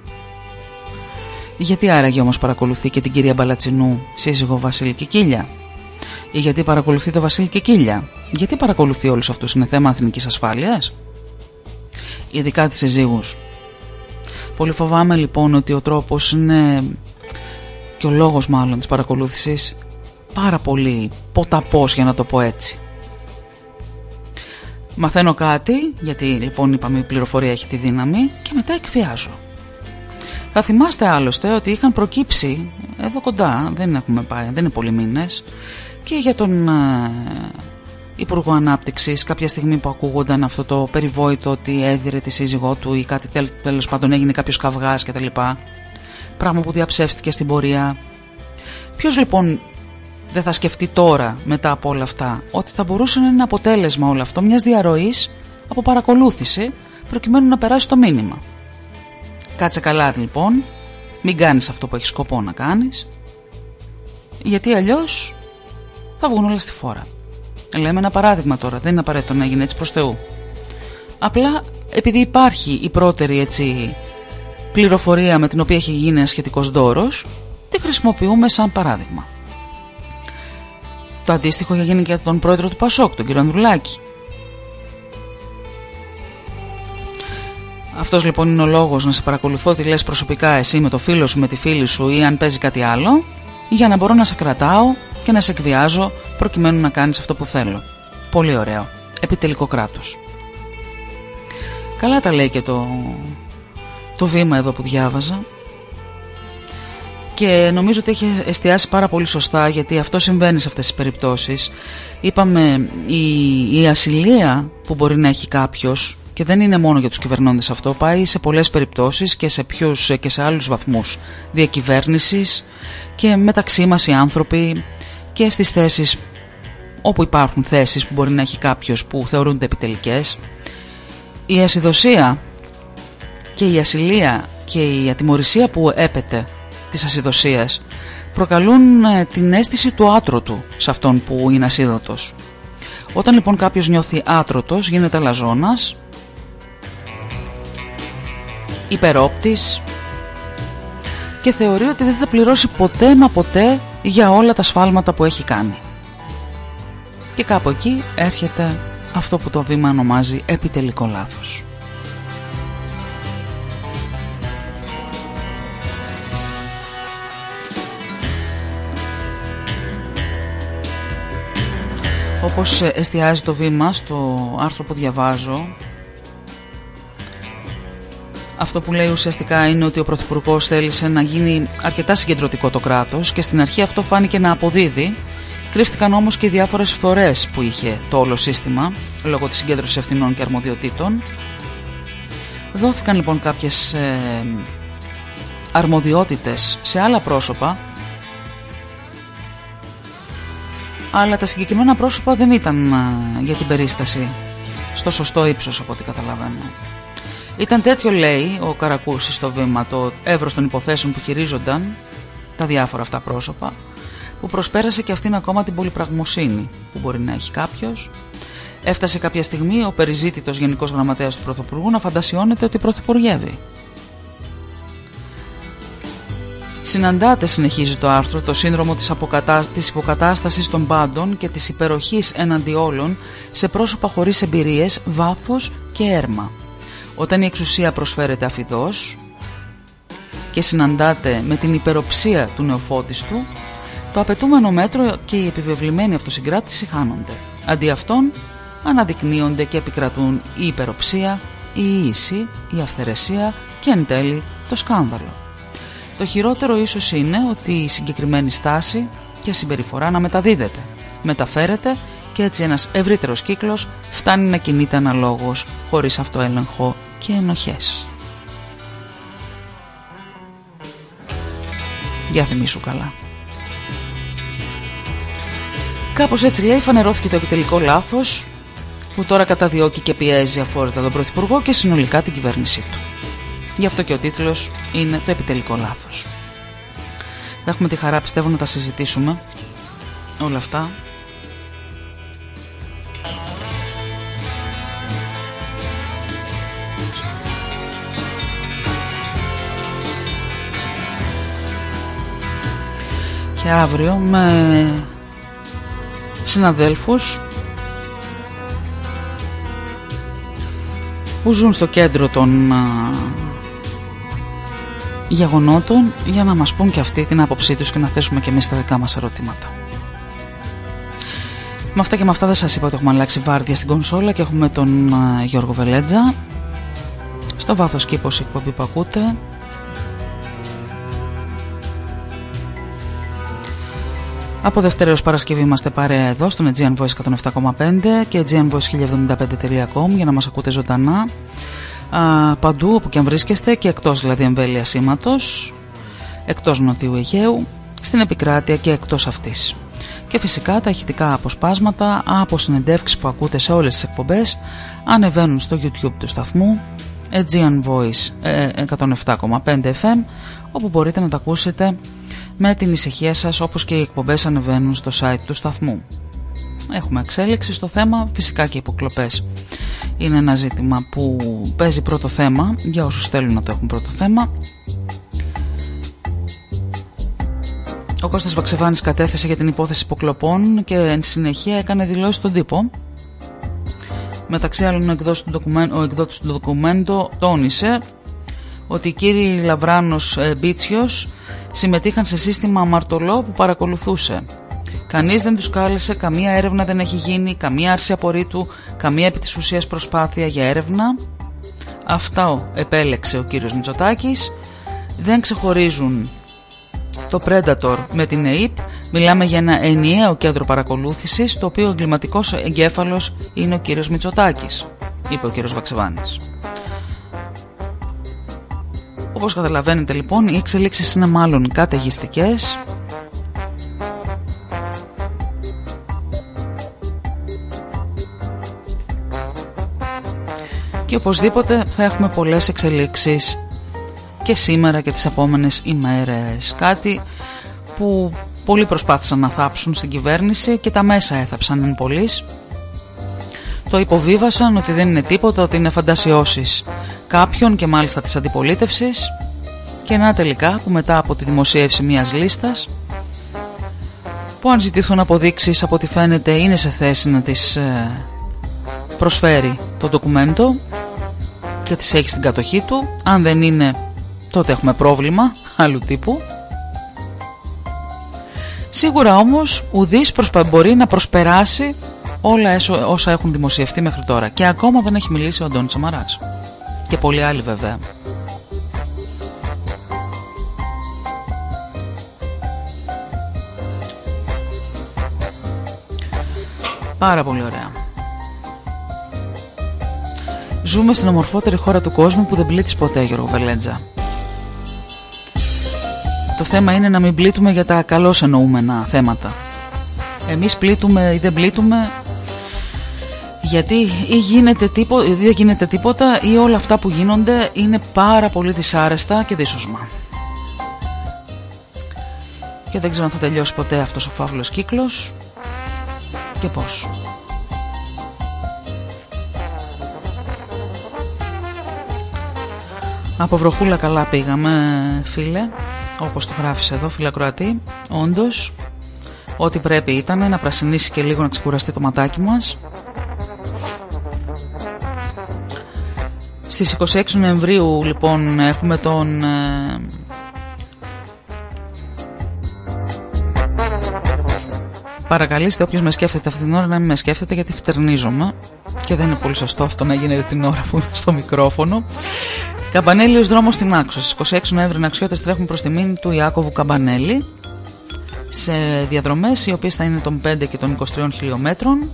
Γιατί άραγε όμως παρακολουθεί και την κυρία Μπαλατσινού, σύζυγο Βασίλη Κικίλια? Ή γιατί παρακολουθεί το Βασίλη Κικίλια? Γιατί παρακολουθεί όλους αυτούς? Είναι θέμα εθνικής ασφάλειας? Ειδικά τις συζύγους. Πολύ φοβάμαι λοιπόν ότι ο τρόπος είναι, και ο λόγος μάλλον της παρακολούθησης, πάρα πολύ ποταπός, για να το πω έτσι. Μαθαίνω κάτι, γιατί λοιπόν είπαμε η πληροφορία έχει τη δύναμη, και μετά εκβιάζω. Θα θυμάστε άλλωστε ότι είχαν προκύψει εδώ κοντά, δεν έχουμε πάει, δεν είναι πολλοί μήνες, και για τον ε, Υπουργό Ανάπτυξης, κάποια στιγμή που ακούγονταν αυτό το περιβόητο ότι έδιρε τη σύζυγό του ή κάτι τέλ, τέλος πάντων, έγινε κάποιος καυγάς κτλ. Πράγμα που διαψεύστηκε στην πορεία. Ποιος λοιπόν δεν θα σκεφτεί τώρα, μετά από όλα αυτά, ότι θα μπορούσε να είναι αποτέλεσμα όλο αυτό μιας διαρροής από παρακολούθηση, προκειμένου να περάσει το μήνυμα? Κάτσε καλά λοιπόν, μην κάνεις αυτό που έχεις σκοπό να κάνεις, γιατί αλλιώς θα βγουν όλα στη φόρα. Λέμε ένα παράδειγμα τώρα, δεν είναι απαραίτητο να γίνει έτσι προς Θεού. Απλά επειδή υπάρχει η πρώτερη έτσι πληροφορία με την οποία έχει γίνει ένα σχετικός δώρος, τη χρησιμοποιούμε σαν παράδειγμα. Το αντίστοιχο είχε γίνει και για τον πρόεδρο του Πασόκ, τον κύριο Ανδρουλάκη. Αυτός λοιπόν είναι ο λόγος να σε παρακολουθώ τι λες προσωπικά εσύ με το φίλο σου, με τη φίλη σου, ή αν παίζει κάτι άλλο, για να μπορώ να σε κρατάω και να σε εκβιάζω προκειμένου να κάνεις αυτό που θέλω. Πολύ ωραίο. Επιτελικό κράτος. Καλά τα λέει και το, το βήμα εδώ που διάβαζα. Και νομίζω ότι έχει εστιάσει πάρα πολύ σωστά, γιατί αυτό συμβαίνει σε αυτές τις περιπτώσεις. Είπαμε η, η ασυλία που μπορεί να έχει κάποιος, και δεν είναι μόνο για τους κυβερνώντες αυτό, πάει σε πολλές περιπτώσεις και σε, ποιους, και σε άλλους βαθμούς διακυβέρνησης και μεταξύ μας οι άνθρωποι και στις θέσεις όπου υπάρχουν θέσεις που μπορεί να έχει κάποιος που θεωρούνται επιτελικές. Η ασυδοσία και η ασυλία και η ατιμωρησία που έπεται της ασυδοσίας προκαλούν την αίσθηση του άτρωτου σε αυτόν που είναι ασίδωτος. Όταν λοιπόν κάποιος νιώθει άτρωτος, γίνεται αλαζόνας, υπερόπτης και θεωρεί ότι δεν θα πληρώσει ποτέ μα ποτέ για όλα τα σφάλματα που έχει κάνει. Και κάπου εκεί έρχεται αυτό που το βήμα ονομάζει επιτελικό λάθος. Όπως εστιάζει το βήμα στο άρθρο που διαβάζω, αυτό που λέει ουσιαστικά είναι ότι ο Πρωθυπουργός θέλησε να γίνει αρκετά συγκεντρωτικό το κράτος και στην αρχή αυτό φάνηκε να αποδίδει. Κρύφτηκαν όμως και οι διάφορες φθορές που είχε το όλο σύστημα λόγω της συγκέντρωσης ευθυνών και αρμοδιοτήτων. Δόθηκαν λοιπόν κάποιες ε, αρμοδιότητες σε άλλα πρόσωπα, αλλά τα συγκεκριμένα πρόσωπα δεν ήταν ε, για την περίσταση στο σωστό ύψος από ό,τι καταλαβαίνω. Ήταν τέτοιο, λέει ο Καρακούσης στο βήμα, το εύρος των υποθέσεων που χειρίζονταν τα διάφορα αυτά πρόσωπα, που προσπέρασε και αυτήν ακόμα την πολυπραγμοσύνη που μπορεί να έχει κάποιος. Έφτασε κάποια στιγμή ο περιζήτητος Γενικός Γραμματέας του Πρωθυπουργού να φαντασιώνεται ότι πρωθυπουργεύει. Συναντάται, συνεχίζει το άρθρο, το σύνδρομο της, αποκατά... της υποκατάστασης των πάντων και της υπεροχής έναντι όλων σε πρόσωπα χωρίς εμπειρίες, βάθος και έρμα. Όταν η εξουσία προσφέρεται αφιδώς και συναντάται με την υπεροψία του νεοφώτιστου, το απαιτούμενο μέτρο και η επιβεβλημένη αυτοσυγκράτηση χάνονται. Αντί αυτών αναδεικνύονται και επικρατούν η υπεροψία, η ίση, η αυθαιρεσία και εν τέλει το σκάνδαλο. Το χειρότερο ίσως είναι ότι η συγκεκριμένη στάση και συμπεριφορά να μεταδίδεται, μεταφέρεται και έτσι ένας ευρύτερος κύκλος φτάνει να κινείται αναλόγως, χωρίς αυτοέλεγχο και ενοχές. Για θυμίσου καλά. Κάπως έτσι, λέει, φανερώθηκε το επιτελικό λάθος που τώρα καταδιώκει και πιέζει αφόρητα τον Πρωθυπουργό και συνολικά την κυβέρνησή του. Γι' αυτό και ο τίτλος είναι το επιτελικό λάθος. Θα έχουμε τη χαρά, πιστεύω, να τα συζητήσουμε όλα αυτά. Και αύριο με συναδέλφους που ζουν στο κέντρο των α, γεγονότων, για να μας πούν και αυτοί την άποψή τους και να θέσουμε και εμείς τα δικά μας ερωτήματα. Με αυτά και με αυτά δεν σας είπα ότι έχουμε αλλάξει βάρδια στην κονσόλα και έχουμε τον α, Γιώργο Βελέτζα στο βάθος κήπος εκπομπή που ακούτε. Από Δευτέρα έως Παρασκευή είμαστε παρέα εδώ στον Aegean Voice εκατόν επτά κόμμα πέντε και aegean voice χίλια εβδομήντα πέντε τελεία com για να μας ακούτε ζωντανά α, παντού όπου και αν βρίσκεστε και εκτός δηλαδή εμβέλειας σήματος, εκτός Νοτιού Αιγαίου, στην επικράτεια και εκτός αυτής. Και φυσικά τα ηχητικά αποσπάσματα από συνεντεύξεις που ακούτε σε όλες τις εκπομπές ανεβαίνουν στο YouTube του σταθμού Aegean Voice εκατόν επτά κόμμα πέντε εφ εμ, όπου μπορείτε να τα ακούσετε με την ησυχία σας, όπως και οι εκπομπές ανεβαίνουν στο site του σταθμού. Έχουμε εξέλιξη στο θέμα, φυσικά και υποκλοπές είναι ένα ζήτημα που παίζει πρώτο θέμα για όσους θέλουν να το έχουν πρώτο θέμα. Ο Κώστας Βαξεβάνης κατέθεσε για την υπόθεση υποκλοπών και εν συνεχεία έκανε δηλώσεις στον τύπο. Μεταξύ άλλων, ο εκδότης του ντοκουμέντο τόνισε ότι οι κύριοι Λαβράνος ε, Μπίτσιος συμμετείχαν σε σύστημα αμαρτωλό που παρακολουθούσε. Κανείς δεν τους κάλεσε, καμία έρευνα δεν έχει γίνει, καμία άρση απορρίτου, καμία επί της ουσίας προσπάθεια για έρευνα. Αυτά επέλεξε ο κύριος Μητσοτάκης. Δεν ξεχωρίζουν το Predator με την ΕΥΠ. Μιλάμε για ένα ενιαίο κέντρο παρακολούθησης, το οποίο ο εγκληματικός εγκέφαλος είναι ο κύριος Μητσοτάκης, είπε ο κύριος Βαξεβάνης. Όπως καταλαβαίνετε λοιπόν, οι εξελίξεις είναι μάλλον καταιγιστικές. Και οπωσδήποτε θα έχουμε πολλές εξελίξεις και σήμερα και τις επόμενες ημέρες. Κάτι που πολλοί προσπάθησαν να θάψουν στην κυβέρνηση και τα μέσα έθαψαν εν πολλοίς. Το υποβίβασαν ότι δεν είναι τίποτα, ότι είναι φαντασιώσεις κάποιων και μάλιστα της αντιπολίτευσης. Και να τελικά που μετά από τη δημοσίευση μιας λίστας, που αν ζητηθούν αποδείξεις από ό,τι φαίνεται είναι σε θέση να τις προσφέρει το ντοκουμέντο και τις έχει στην κατοχή του. Αν δεν είναι, τότε έχουμε πρόβλημα άλλου τύπου. Σίγουρα όμως ουδής προσπα... μπορεί να προσπεράσει όλα όσα έχουν δημοσιευτεί μέχρι τώρα. Και ακόμα δεν έχει μιλήσει ο Αντώνης Σαμαράς. Και πολλοί άλλοι βέβαια. Πάρα πολύ ωραία. Ζούμε στην ομορφότερη χώρα του κόσμου που δεν πλήττεις ποτέ, Γιώργο Βελέτζα. Το θέμα είναι να μην πλήττουμε για τα καλώς εννοούμενα θέματα. Εμείς πλήττουμε ή δεν πλήττουμε γιατί ή, γίνεται τίπο, ή δεν γίνεται τίποτα ή όλα αυτά που γίνονται είναι πάρα πολύ δυσάρεστα και δύσωσμα. Και δεν ξέρω αν θα τελειώσει ποτέ αυτός ο φαύλος κύκλος και πώς. Από βροχούλα καλά πήγαμε, φίλε. όπως το γράφεις εδώ, φίλε ακροατή. Όντως, ό,τι πρέπει ήταν να πρασινίσει και λίγο, να ξεκουραστεί το ματάκι μας. Στις είκοσι έξι Νοεμβρίου λοιπόν έχουμε τον ε, παρακαλείστε όποιος με σκέφτεται αυτή την ώρα να μην με σκέφτεται, γιατί φτερνίζομαι και δεν είναι πολύ σωστό αυτό να γίνεται την ώρα που είμαι στο μικρόφωνο. Καμπανέλιος δρόμος στην Άξο. Στις είκοσι έξι Νοέμβρη ναξιώτες τρέχουν προς τη μήνυ του Ιάκωβου Καμπανέλη σε διαδρομές οι οποίες θα είναι των πέντε και των είκοσι τρία χιλιόμετρων.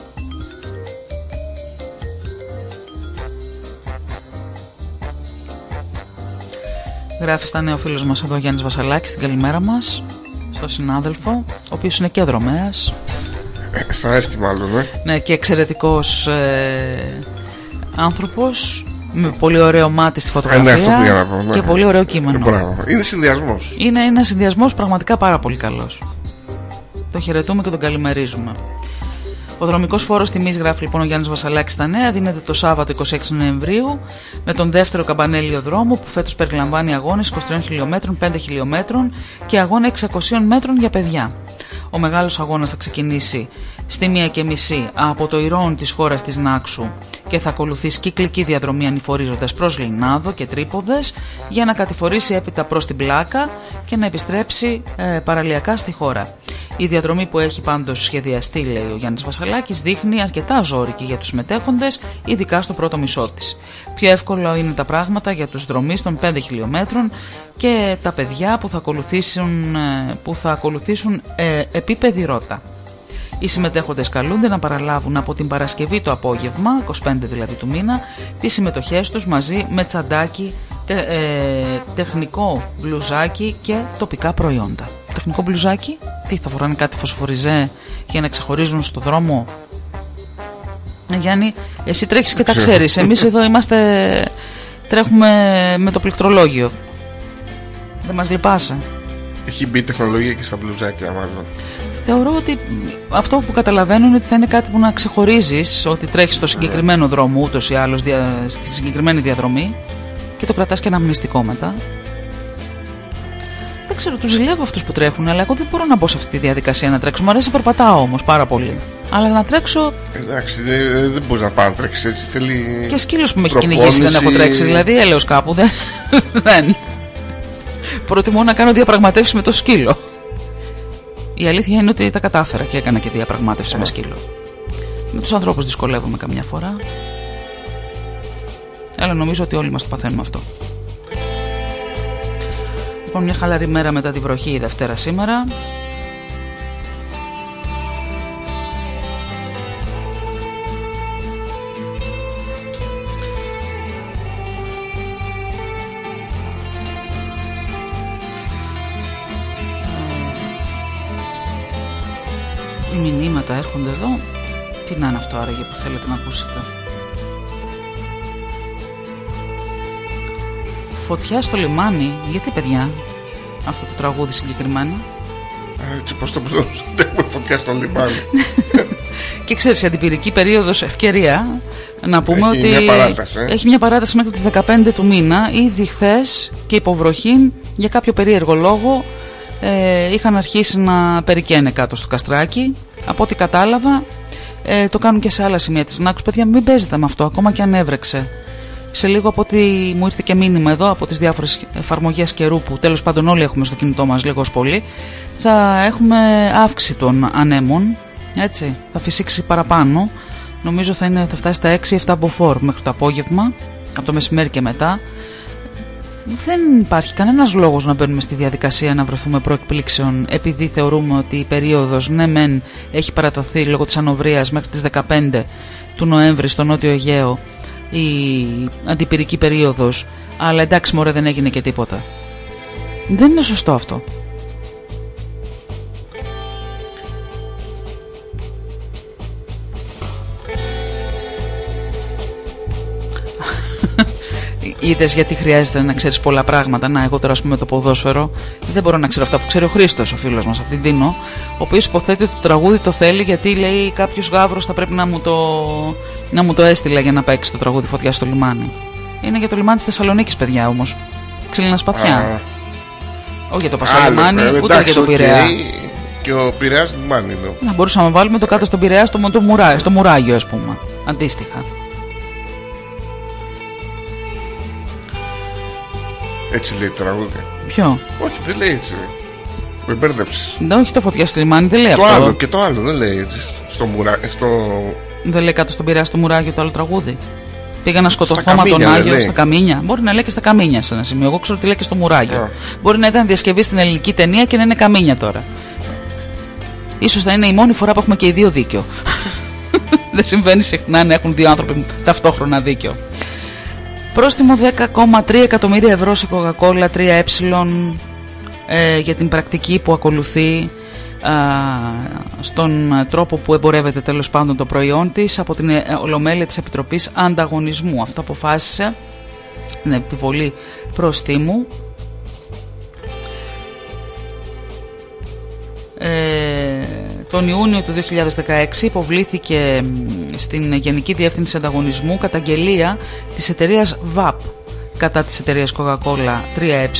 Γράφει στα νέο φίλος μας εδώ, Γιάννης Βασαλάκης, την καλημέρα μας στο συνάδελφο, ο οποίος είναι και δρομέας. Ε, στα έστι μάλλον, ε. Ναι, και εξαιρετικός ε, άνθρωπος, με πολύ ωραίο μάτι στη φωτογραφία. Ε, ναι, αυτό πήγα να πω, ναι. Και πολύ ωραίο κείμενο. Ε, είναι συνδυασμός. Είναι ένα συνδυασμός πραγματικά πάρα πολύ καλός. Το χαιρετούμε και τον καλημερίζουμε. Ο δρομικός φόρος τιμής, γράφει λοιπόν ο Γιάννης Βασαλάκης στα νέα, δίνεται το Σάββατο είκοσι έξι Νοεμβρίου με τον δεύτερο καμπανέλιο δρόμο που φέτος περιλαμβάνει αγώνες είκοσι τρία χιλιόμετρων, πέντε χιλιόμετρων και αγώνα εξακόσια μέτρων για παιδιά. Ο μεγάλος αγώνας θα ξεκινήσει στη μία και μισή από το Ηρώων της χώρας της Νάξου και θα ακολουθήσει κυκλική διαδρομή ανηφορίζοντας προς Λινάδο και Τρίποδες για να κατηφορήσει έπειτα προς την Πλάκα και να επιστρέψει ε, παραλιακά στη χώρα. Η διαδρομή που έχει πάντως σχεδιαστεί, λέει ο Γιάννης Βασαλάκης, δείχνει αρκετά ζώρικη για τους συμμετέχοντες, ειδικά στο πρώτο μισό της. Πιο εύκολο είναι τα πράγματα για τους δρομείς των πέντε χιλιόμετρων και τα παιδιά που θα ακολουθήσουν, που θα ακολουθήσουν ε, επίπεδη ρότα. Οι συμμετέχοντες καλούνται να παραλάβουν από την Παρασκευή το απόγευμα, είκοσι πέντε δηλαδή του μήνα, τις συμμετοχές τους μαζί με τσαντάκι, τε, ε, τεχνικό μπλουζάκι και τοπικά προϊόντα. Τεχνικό μπλουζάκι, τι θα φοράνε, κάτι φωσφοριζέ για να ξεχωρίζουν στο δρόμο? Ε, Γιάννη, εσύ τρέχεις και τα ξέρεις. Εμείς εδώ είμαστε, τρέχουμε με το πληκτρολόγιο. Δεν μας λυπάσαι? Έχει μπει τεχνολογία και στα μπλουζάκια μάλλον. Θεωρώ ότι αυτό που καταλαβαίνω είναι ότι θα είναι κάτι που να ξεχωρίζεις ότι τρέχεις στο συγκεκριμένο δρόμο ούτως ή άλλως, δια, στη συγκεκριμένη διαδρομή, και το κρατάς και αναμνηστικό μετά. Δεν ξέρω, τους ζηλεύω αυτούς που τρέχουν, αλλά εγώ δεν μπορώ να μπω σε αυτή τη διαδικασία να τρέξω. Μου αρέσει να περπατάω όμως πάρα πολύ. Αλλά να τρέξω. Εντάξει, δεν, δεν μπορείς να πάει να τρέξεις έτσι. Θέλει. Και σκύλος που με έχει κυνηγήσει δεν έχω τρέξει. Δηλαδή, έλεος κάπου δεν. δεν. Προτιμώ να κάνω διαπραγματεύσεις με το σκύλο. Η αλήθεια είναι ότι τα κατάφερα και έκανα και διαπραγμάτευση με σκύλο. Με τους ανθρώπους δυσκολεύομαι καμιά φορά. Αλλά νομίζω ότι όλοι μας το παθαίνουμε αυτό. Λοιπόν, μια χαλαρή μέρα μετά τη βροχή η Δευτέρα σήμερα. Οι μηνύματα έρχονται εδώ. Τι να είναι αυτό άραγε που θέλετε να ακούσετε? Φωτιά στο λιμάνι. Γιατί, παιδιά, αυτό το τραγούδι συγκεκριμένα? Έτσι πως το προσδώσετε, έχουμε φωτιά στο λιμάνι. Και ξέρεις, η αντιπυρική περίοδος, ευκαιρία να πούμε έχει ότι μια παράταση, ε? έχει μια παράταση μέχρι τις δεκαπέντε του μήνα. Ήδη χθες και υποβροχή για κάποιο περίεργο λόγο ε, είχαν αρχίσει να περικαίνε κάτω στο Καστράκι. Από ό,τι κατάλαβα ε, το κάνουν και σε άλλα σημεία της Νάξου. Παιδιά, μην παίζετε με αυτό, ακόμα και αν έβρεξε. Σε λίγο, από ό,τι μου ήρθε και μήνυμα εδώ από τις διάφορες εφαρμογές καιρού που τέλος πάντων όλοι έχουμε στο κινητό μας λίγο ως πολύ, θα έχουμε αύξηση των ανέμων, έτσι, θα φυσήξει παραπάνω. Νομίζω θα, είναι, θα φτάσει στα έξι επτά μποφόρ μέχρι το απόγευμα, από το μεσημέρι και μετά. Δεν υπάρχει κανένας λόγος να μπαίνουμε στη διαδικασία να βρεθούμε προεκπλήξεων, επειδή θεωρούμε ότι η περίοδος, ναι μεν, έχει παραταθεί λόγω της ανοβρίας μέχρι τις δεκαπέντε του Νοέμβρη στο Νότιο Αιγαίο η αντιπυρική περίοδος, αλλά εντάξει μωρέ, δεν έγινε και τίποτα. Δεν είναι σωστό αυτό. Είδες γιατί χρειάζεται να ξέρεις πολλά πράγματα? Να, εγώ τώρα, ας πούμε, το ποδόσφαιρο δεν μπορώ να ξέρω αυτά που ξέρει ο Χρήστος, ο φίλος μας από την Τίνο, ο οποίος υποθέτει ότι το τραγούδι το θέλει γιατί λέει κάποιος γάβρος θα πρέπει να μου το, να μου το έστειλε για να παίξει το τραγούδι Φωτιά στο λιμάνι. Είναι για το λιμάνι της Θεσσαλονίκης, παιδιά, όμως. Ξύλινα σπαθιά. Όχι για το Πασαλιμάνι, ούτε εντάξει, για το Πειραιά. Okay. Και ο Πειραιάς λιμάνι είναι. Να μπορούσαμε να βάλουμε το κάτω στον Πειραιά, στο, το μουρά, στο Μουράγιο, ας πούμε. Αντίστοιχα. Έτσι λέει το τραγούδι. Ποιο? Όχι, δεν λέει έτσι. Με μπέρδεψες. Δεν, όχι το Φωτιά στη λιμάνι, δεν λέει το αυτό. Το άλλο και το άλλο δεν λέει έτσι. Στο μουρά, στο... Δεν λέει κάτω στον Πειραιά, στο Μουράγιο το άλλο τραγούδι. Πήγα να σκοτωθώ με τον Άγιο στα Καμίνια. Μπορεί να λέει και στα Καμίνια σε ένα σημείο. Εγώ ξέρω ότι λέει και στο Μουράγιο. Yeah. Μπορεί να ήταν διασκευή στην ελληνική ταινία και να είναι Καμίνια τώρα. Ίσως θα είναι η μόνη φορά που έχουμε και οι δύο δίκιο. Δεν συμβαίνει συχνά να έχουν δύο άνθρωποι ταυτόχρονα δίκιο. Πρόστιμο δέκα κόμμα τρία εκατομμύρια ευρώ σε Coca-Cola τρία ε ε, για την πρακτική που ακολουθεί α, στον τρόπο που εμπορεύεται τέλος πάντων το προϊόν της από την Ολομέλεια της Επιτροπής Ανταγωνισμού. Αυτό αποφάσισε την επιβολή προστίμου. Ε, τον Ιούνιο του δύο χιλιάδες δεκαέξι υποβλήθηκε στην Γενική Διεύθυνση Ανταγωνισμού καταγγελία της εταιρείας βαπ κατά της εταιρείας Coca-Cola τρία ε,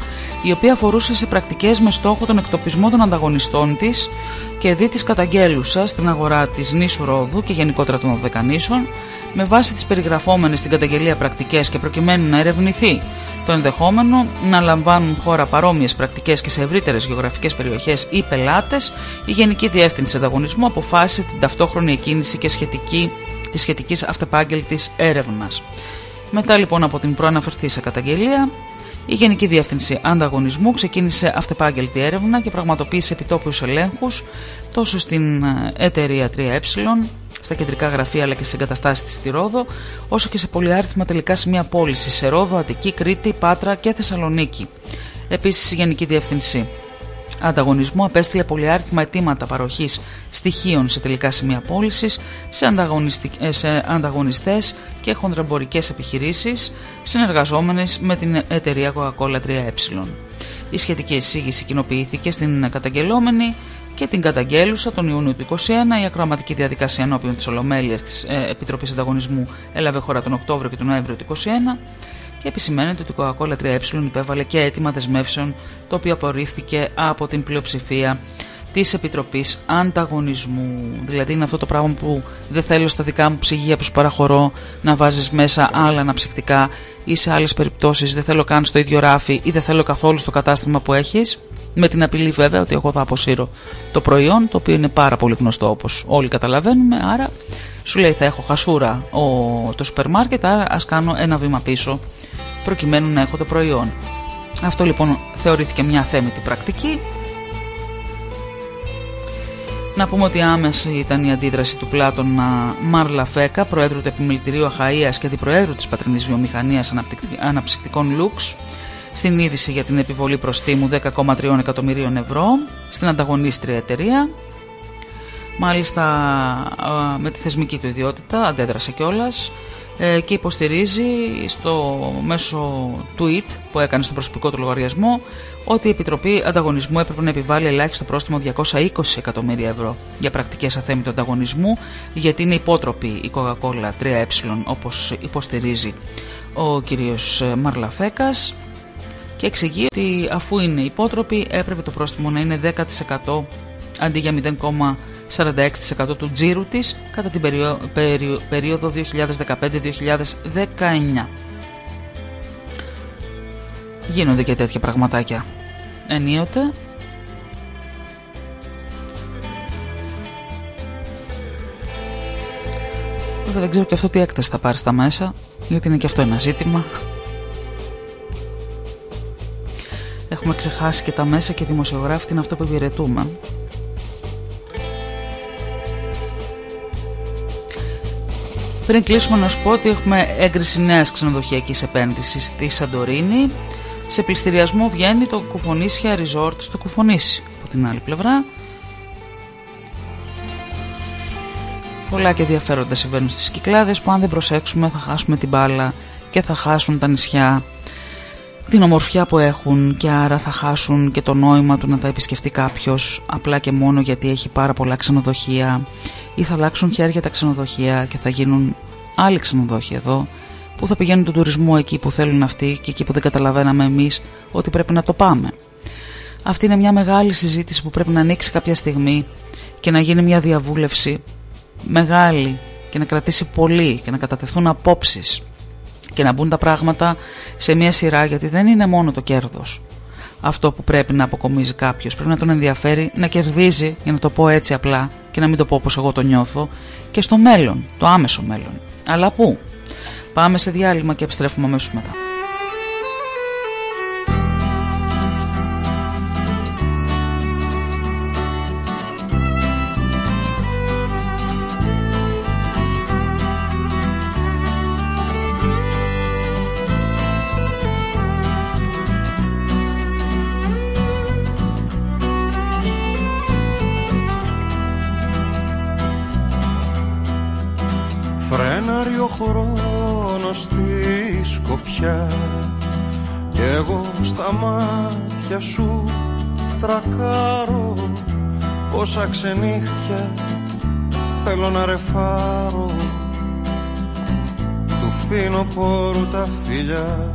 η οποία αφορούσε σε πρακτικές με στόχο τον εκτοπισμό των ανταγωνιστών της και δι της καταγγέλουσα στην αγορά της νήσου Ρόδου και γενικότερα των Δωδεκανήσων, με βάση τις περιγραφόμενες στην καταγγελία πρακτικές και προκειμένου να ερευνηθεί το ενδεχόμενο να λαμβάνουν χώρα παρόμοιες πρακτικές και σε ευρύτερες γεωγραφικές περιοχές ή πελάτες, η Γενική Διεύθυνση Ανταγωνισμού αποφάσισε την ταυτόχρονη εκκίνηση και σχετική, της σχετικής αυτεπάγγελτης έρευνας. Μετά λοιπόν από την προαναφερθήσα καταγγελία, η Γενική Διεύθυνση Ανταγωνισμού ξεκίνησε αυτεπάγγελτη έρευνα και πραγματοποίησε επιτόπιους ελέγχους τόσο στην εταιρεία τρία ε, στα κεντρικά γραφεία αλλά και στις εγκαταστάσεις της στη Ρόδο, όσο και σε πολυάριθμα τελικά σημεία πώλησης σε Ρόδο, Αττική, Κρήτη, Πάτρα και Θεσσαλονίκη. Επίσης, η Γενική Διεύθυνση Ανταγωνισμού απέστειλε πολυάριθμα αιτήματα παροχής στοιχείων σε τελικά σημεία πώλησης, σε, σε ανταγωνιστές και χονδρεμπορικές επιχειρήσεις συνεργαζόμενες με την εταιρεία Coca-Cola τρία ε. Η σχετική εισήγηση κοινοποιήθηκε στην καταγγελόμενη και την καταγγέλουσα τον Ιούνιο του είκοσι ένα. Η ακροαματική διαδικασία ενώπιον της Ολομέλειας της ε, Επιτροπής Ανταγωνισμού έλαβε χώρα τον Οκτώβριο και τον Νοέμβριο του είκοσι ένα και επισημαίνεται ότι η Coca-Cola τρία ε υπέβαλε και αίτημα δεσμεύσεων, το οποίο απορρίφθηκε από την πλειοψηφία της Επιτροπής Ανταγωνισμού. Δηλαδή είναι αυτό το πράγμα που δεν θέλω στα δικά μου ψυγεία που σου παραχωρώ να βάζεις μέσα άλλα αναψυκτικά, ή σε άλλες περιπτώσεις δεν θέλω καν στο ίδιο ράφι ή δεν θέλω καθόλου στο κατάστημα που έχεις, με την απειλή βέβαια ότι εγώ θα αποσύρω το προϊόν, το οποίο είναι πάρα πολύ γνωστό όπως όλοι καταλαβαίνουμε. Άρα σου λέει θα έχω χασούρα ο, το σούπερ μάρκετ, άρα ας κάνω ένα βήμα πίσω προκειμένου να έχω το προϊόν. Αυτό λοιπόν θεωρήθηκε μια αθέμητη πρακτική. Να πούμε ότι άμεση ήταν η αντίδραση του Πλάτωνα Μαρλαφέκα, Προέδρου του Επιμελητηρίου Αχαΐας και Αντιπροέδρου της Πατρινής Βιομηχανίας Αναψυκτικών Λουξ, στην είδηση για την επιβολή προστίμου δέκα κόμμα τρία εκατομμυρίων ευρώ στην ανταγωνίστρια εταιρεία. Μάλιστα με τη θεσμική του ιδιότητα αντέδρασε κιόλας και υποστηρίζει στο μέσο tweet που έκανε στο προσωπικό του λογαριασμό ότι η Επιτροπή Ανταγωνισμού έπρεπε να επιβάλλει ελάχιστο πρόστιμο διακόσια είκοσι εκατομμύρια ευρώ για πρακτικές αθέμητου ανταγωνισμού, γιατί είναι υπότροπη η Coca-Cola τρία ε, όπως υποστηρίζει ο κύριος Μαρλαφέκας, και εξηγεί ότι αφού είναι υπότροπη έπρεπε το πρόστιμο να είναι δέκα τοις εκατό αντί για μηδέν κόμμα σαράντα έξι τοις εκατό του τζίρου της κατά την περίοδο, περί, περίοδο δύο χιλιάδες δεκαπέντε δύο χιλιάδες δεκαεννιά. Γίνονται και τέτοια πραγματάκια ενίοτε. Βέβαια δεν ξέρω και αυτό τι έκταση θα πάρει στα μέσα, γιατί είναι και αυτό ένα ζήτημα. Έχουμε ξεχάσει και τα μέσα και οι δημοσιογράφοι είναι αυτό που υπηρετούμε. Πριν κλείσουμε να σου πω ότι έχουμε έγκριση νέας ξενοδοχειακής επένδυσης στη Σαντορίνη. Σε πληστηριασμό βγαίνει το Κουφονίσια Resort στο Κουφονήσι. Από την άλλη πλευρά, πολλά και ενδιαφέροντα συμβαίνουν στις Κυκλάδες που αν δεν προσέξουμε θα χάσουμε την μπάλα και θα χάσουν τα νησιά την ομορφιά που έχουν, και άρα θα χάσουν και το νόημα του να τα επισκεφτεί κάποιος απλά και μόνο γιατί έχει πάρα πολλά ξενοδοχεία, ή θα αλλάξουν χέρια τα ξενοδοχεία και θα γίνουν άλλοι ξενοδόχοι εδώ που θα πηγαίνουν τον τουρισμό εκεί που θέλουν αυτοί και εκεί που δεν καταλαβαίναμε εμείς ότι πρέπει να το πάμε. Αυτή είναι μια μεγάλη συζήτηση που πρέπει να ανοίξει κάποια στιγμή και να γίνει μια διαβούλευση μεγάλη και να κρατήσει πολύ και να κατατεθούν απόψεις και να μπουν τα πράγματα σε μια σειρά, γιατί δεν είναι μόνο το κέρδος αυτό που πρέπει να αποκομίζει κάποιος. Πρέπει να τον ενδιαφέρει να κερδίζει, για να το πω έτσι απλά και να μην το πω όπως εγώ το νιώθω, και στο μέλλον, το άμεσο μέλλον. Αλλά πού? Πάμε σε διάλειμμα και επιστρέφουμε αμέσως μετά. Φρέναρει ο χρόνος στη σκοπιά κι εγώ στα μάτια σου τρακάρω. Πόσα ξενύχτια θέλω να ρεφάρω του φθινοπόρου τα φιλιά,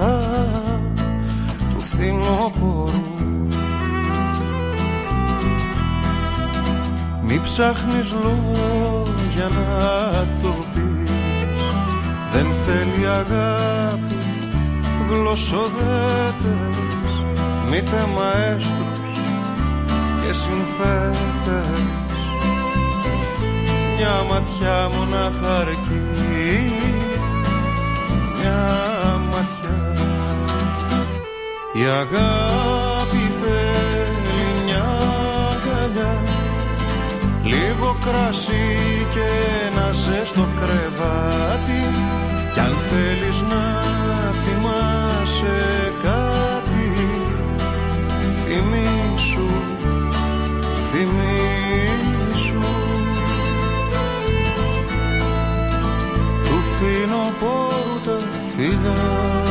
του φθινοπόρου. Μη ψάχνεις λόγια να το πεις, δεν θέλει αγάπη γλωσσοδέτες, μήτε μαέστρους και συνθέτες. Μια ματιά μονάχα αρκεί, μια ματιά. Η αγάπη θέλει μια αγκαλιά, λίγο κρασί και ένα ζεστό κρεβάτι, κι αν θέλεις να θυμάσαι κάτι, θυμήσου, θυμήσου του φθινοπόρου τα φιλιά.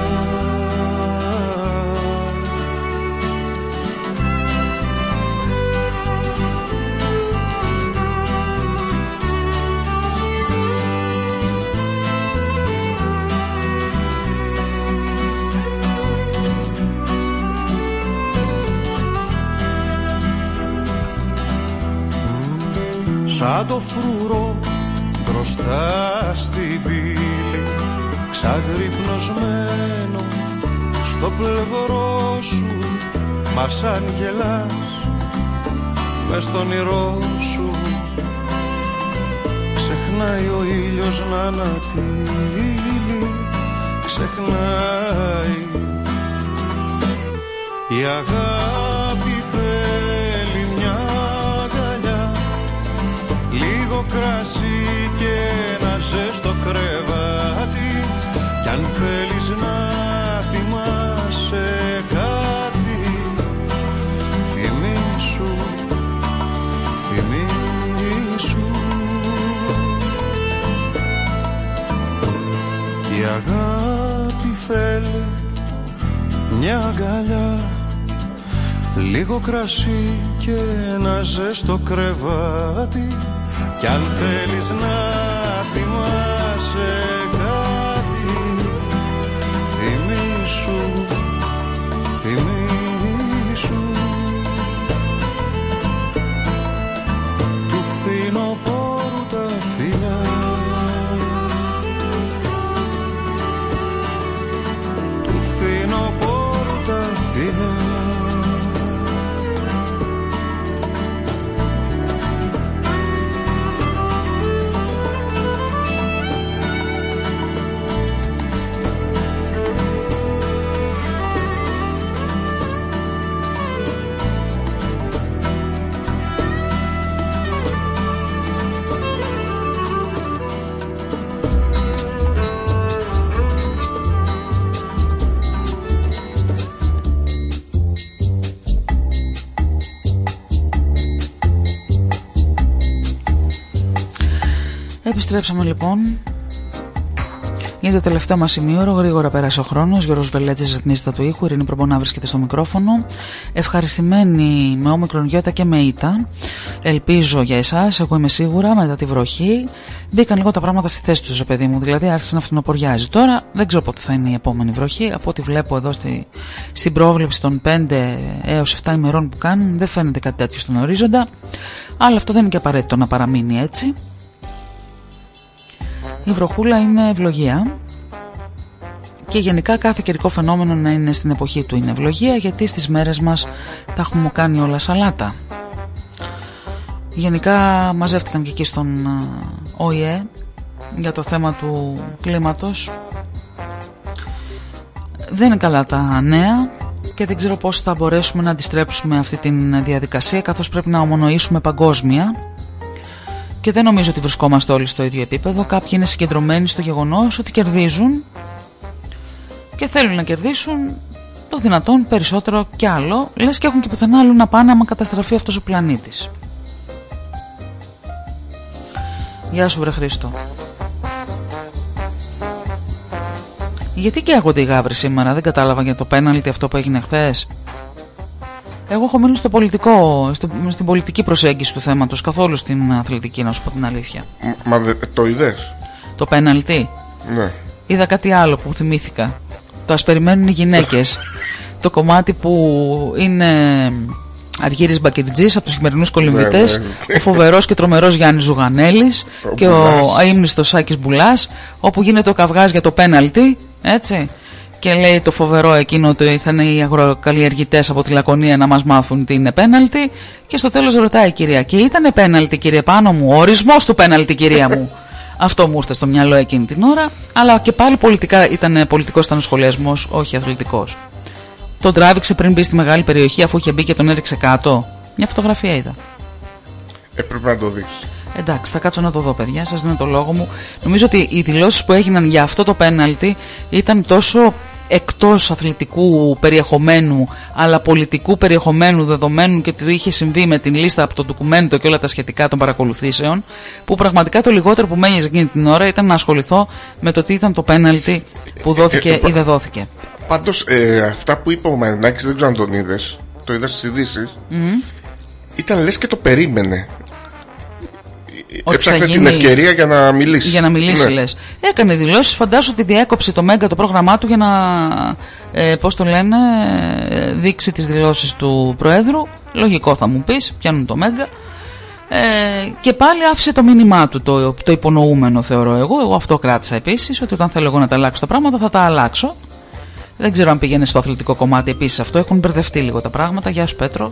Σαν το φρουρό μπροστά στην πύλη, ξαγρυπνωσμένο στο πλευρό σου, μα σαν γελάς μες στον όνειρό σου, ξεχνάει ο ήλιος να ανατείλει, ξεχνάει. Η αγάπη θέλει μια αγκαλιά, λίγο κρασί και ένα ζεστό κρεβάτι, κι αν θέλεις να θυμάσαι κάτι, θυμήσου, θυμήσου. Η αγάπη θέλει μια αγκαλιά, λίγο κρασί και ένα ζεστό κρεβάτι, κι αν θέλεις να θυμάσαι κάτι, θυμήσου, θυμήσου του φθινοπόρου τα φιλιά. Του φθινοπόρου τα φιλιά. Επιστρέψαμε λοιπόν. Είναι το τελευταίο μας ημίωρο, γρήγορα πέρασε ο χρόνος. Γιώργος Βελέτζης ρυθμίζεται του ήχου, Ειρήνη Προπονά βρίσκεται στο μικρόφωνο. Ευχαριστημένη με όμικρον γιώτα και με ήττα. Ελπίζω για εσάς, εγώ είμαι σίγουρα μετά τη βροχή. Μπήκαν λίγο τα πράγματα στη θέση τους, παιδί μου, δηλαδή άρχισε να φθινοποριάζει. Τώρα δεν ξέρω πότε θα είναι η επόμενη βροχή. Από ό,τι βλέπω εδώ στη, στην πρόβλεψη των πέντε έως επτά ημερών που κάνουν, δεν φαίνεται κάτι τέτοιο στον ορίζοντα. Αλλά αυτό δεν είναι και απαραίτητο να παραμείνει έτσι. Η βροχούλα είναι ευλογία και γενικά κάθε καιρικό φαινόμενο να είναι στην εποχή του είναι ευλογία, γιατί στις μέρες μας τα έχουμε κάνει όλα σαλάτα. Γενικά μαζεύτηκαν και εκεί στον Ο Η Ε για το θέμα του κλίματος. Δεν είναι καλά τα νέα και δεν ξέρω πώς θα μπορέσουμε να αντιστρέψουμε αυτή τη διαδικασία, καθώς πρέπει να ομονοήσουμε παγκόσμια. Και δεν νομίζω ότι βρισκόμαστε όλοι στο ίδιο επίπεδο. Κάποιοι είναι συγκεντρωμένοι στο γεγονός ότι κερδίζουν και θέλουν να κερδίσουν το δυνατόν περισσότερο κι άλλο. Λες και έχουν και πουθενά άλλο να πάνε άμα καταστραφεί αυτός ο πλανήτης. Γεια σου βρε Χρήστο. Γιατί καίγονται οι γάβροι σήμερα? Δεν κατάλαβα για το πέναλτι αυτό που έγινε χθες. Εγώ έχω μείνει στο πολιτικό, στο, στην πολιτική προσέγγιση του θέματος, καθόλου στην αθλητική, να σου πω την αλήθεια. Μα δε, το είδες? Το πέναλτι? Ναι. Είδα κάτι άλλο που θυμήθηκα. Το ας περιμένουν οι γυναίκες. Το κομμάτι που είναι Αργύρης Μπακερτζής από τους χειμερινούς κολυμβητές, ναι, ναι. ο φοβερός και τρομερός Γιάννης Ζουγανέλης ο και Μπουλάς. ο αείμνηστος Σάκης Μπουλάς, όπου γίνεται ο καυγάς για το πέναλτι, έτσι. Και λέει το φοβερό εκείνο ότι ήρθαν οι αγροκαλλιεργητές από τη Λακωνία να μας μάθουν τι είναι πέναλτι. Και στο τέλος ρωτάει η κυρία, και ήτανε πέναλτι κύριε πάνω μου? Ο ορισμός του πέναλτι κυρία μου. Αυτό μου ήρθε στο μυαλό εκείνη την ώρα. Αλλά και πάλι πολιτικά ήταν, πολιτικός ήταν ο σχολιασμός, όχι αθλητικός. Τον τράβηξε πριν μπει στη μεγάλη περιοχή, αφού είχε μπει και τον έριξε κάτω. Μια φωτογραφία είδα. Ε, πρέπει να το δείξει. Εντάξει, θα κάτσω να το δω, παιδιά. Σας δίνω το λόγο μου. Νομίζω ότι οι δηλώσεις που έγιναν για αυτό το πέναλτι ήταν τόσο εκτός αθλητικού περιεχομένου, αλλά πολιτικού περιεχομένου, δεδομένου και τι είχε συμβεί με την λίστα από το ντοκουμέντο και όλα τα σχετικά των παρακολουθήσεων, που πραγματικά το λιγότερο που μένει εκείνη την ώρα ήταν να ασχοληθώ με το τι ήταν το πέναλτι που δόθηκε ε, ε, ή δεν δόθηκε. Πάντως, ε, αυτά που είπε ο Μαρινάκης, δεν ξέρω αν τον είδες, το είδα στις ειδήσεις, mm-hmm. ήταν λες και το περίμενε. Έψαχνε την ευκαιρία για να μιλήσει. Για να μιλήσει, ναι. Λες. Έκανε δηλώσεις. Φαντάσου ότι διέκοψε το Μέγκα το πρόγραμμά του για να, ε, πώς το λένε, ε, δείξει τις δηλώσεις του Προέδρου. Λογικό θα μου πεις, πιάνουν το Μέγκα. Ε, και πάλι άφησε το μήνυμά του, το, το υπονοούμενο θεωρώ εγώ. Εγώ αυτό κράτησα επίσης, ότι όταν θέλω εγώ να τα αλλάξω τα πράγματα θα τα αλλάξω. Δεν ξέρω αν πήγαινε στο αθλητικό κομμάτι επίσης αυτό. Έχουν μπερδευτεί λίγο τα πράγματα. Γεια σου Πέτρο.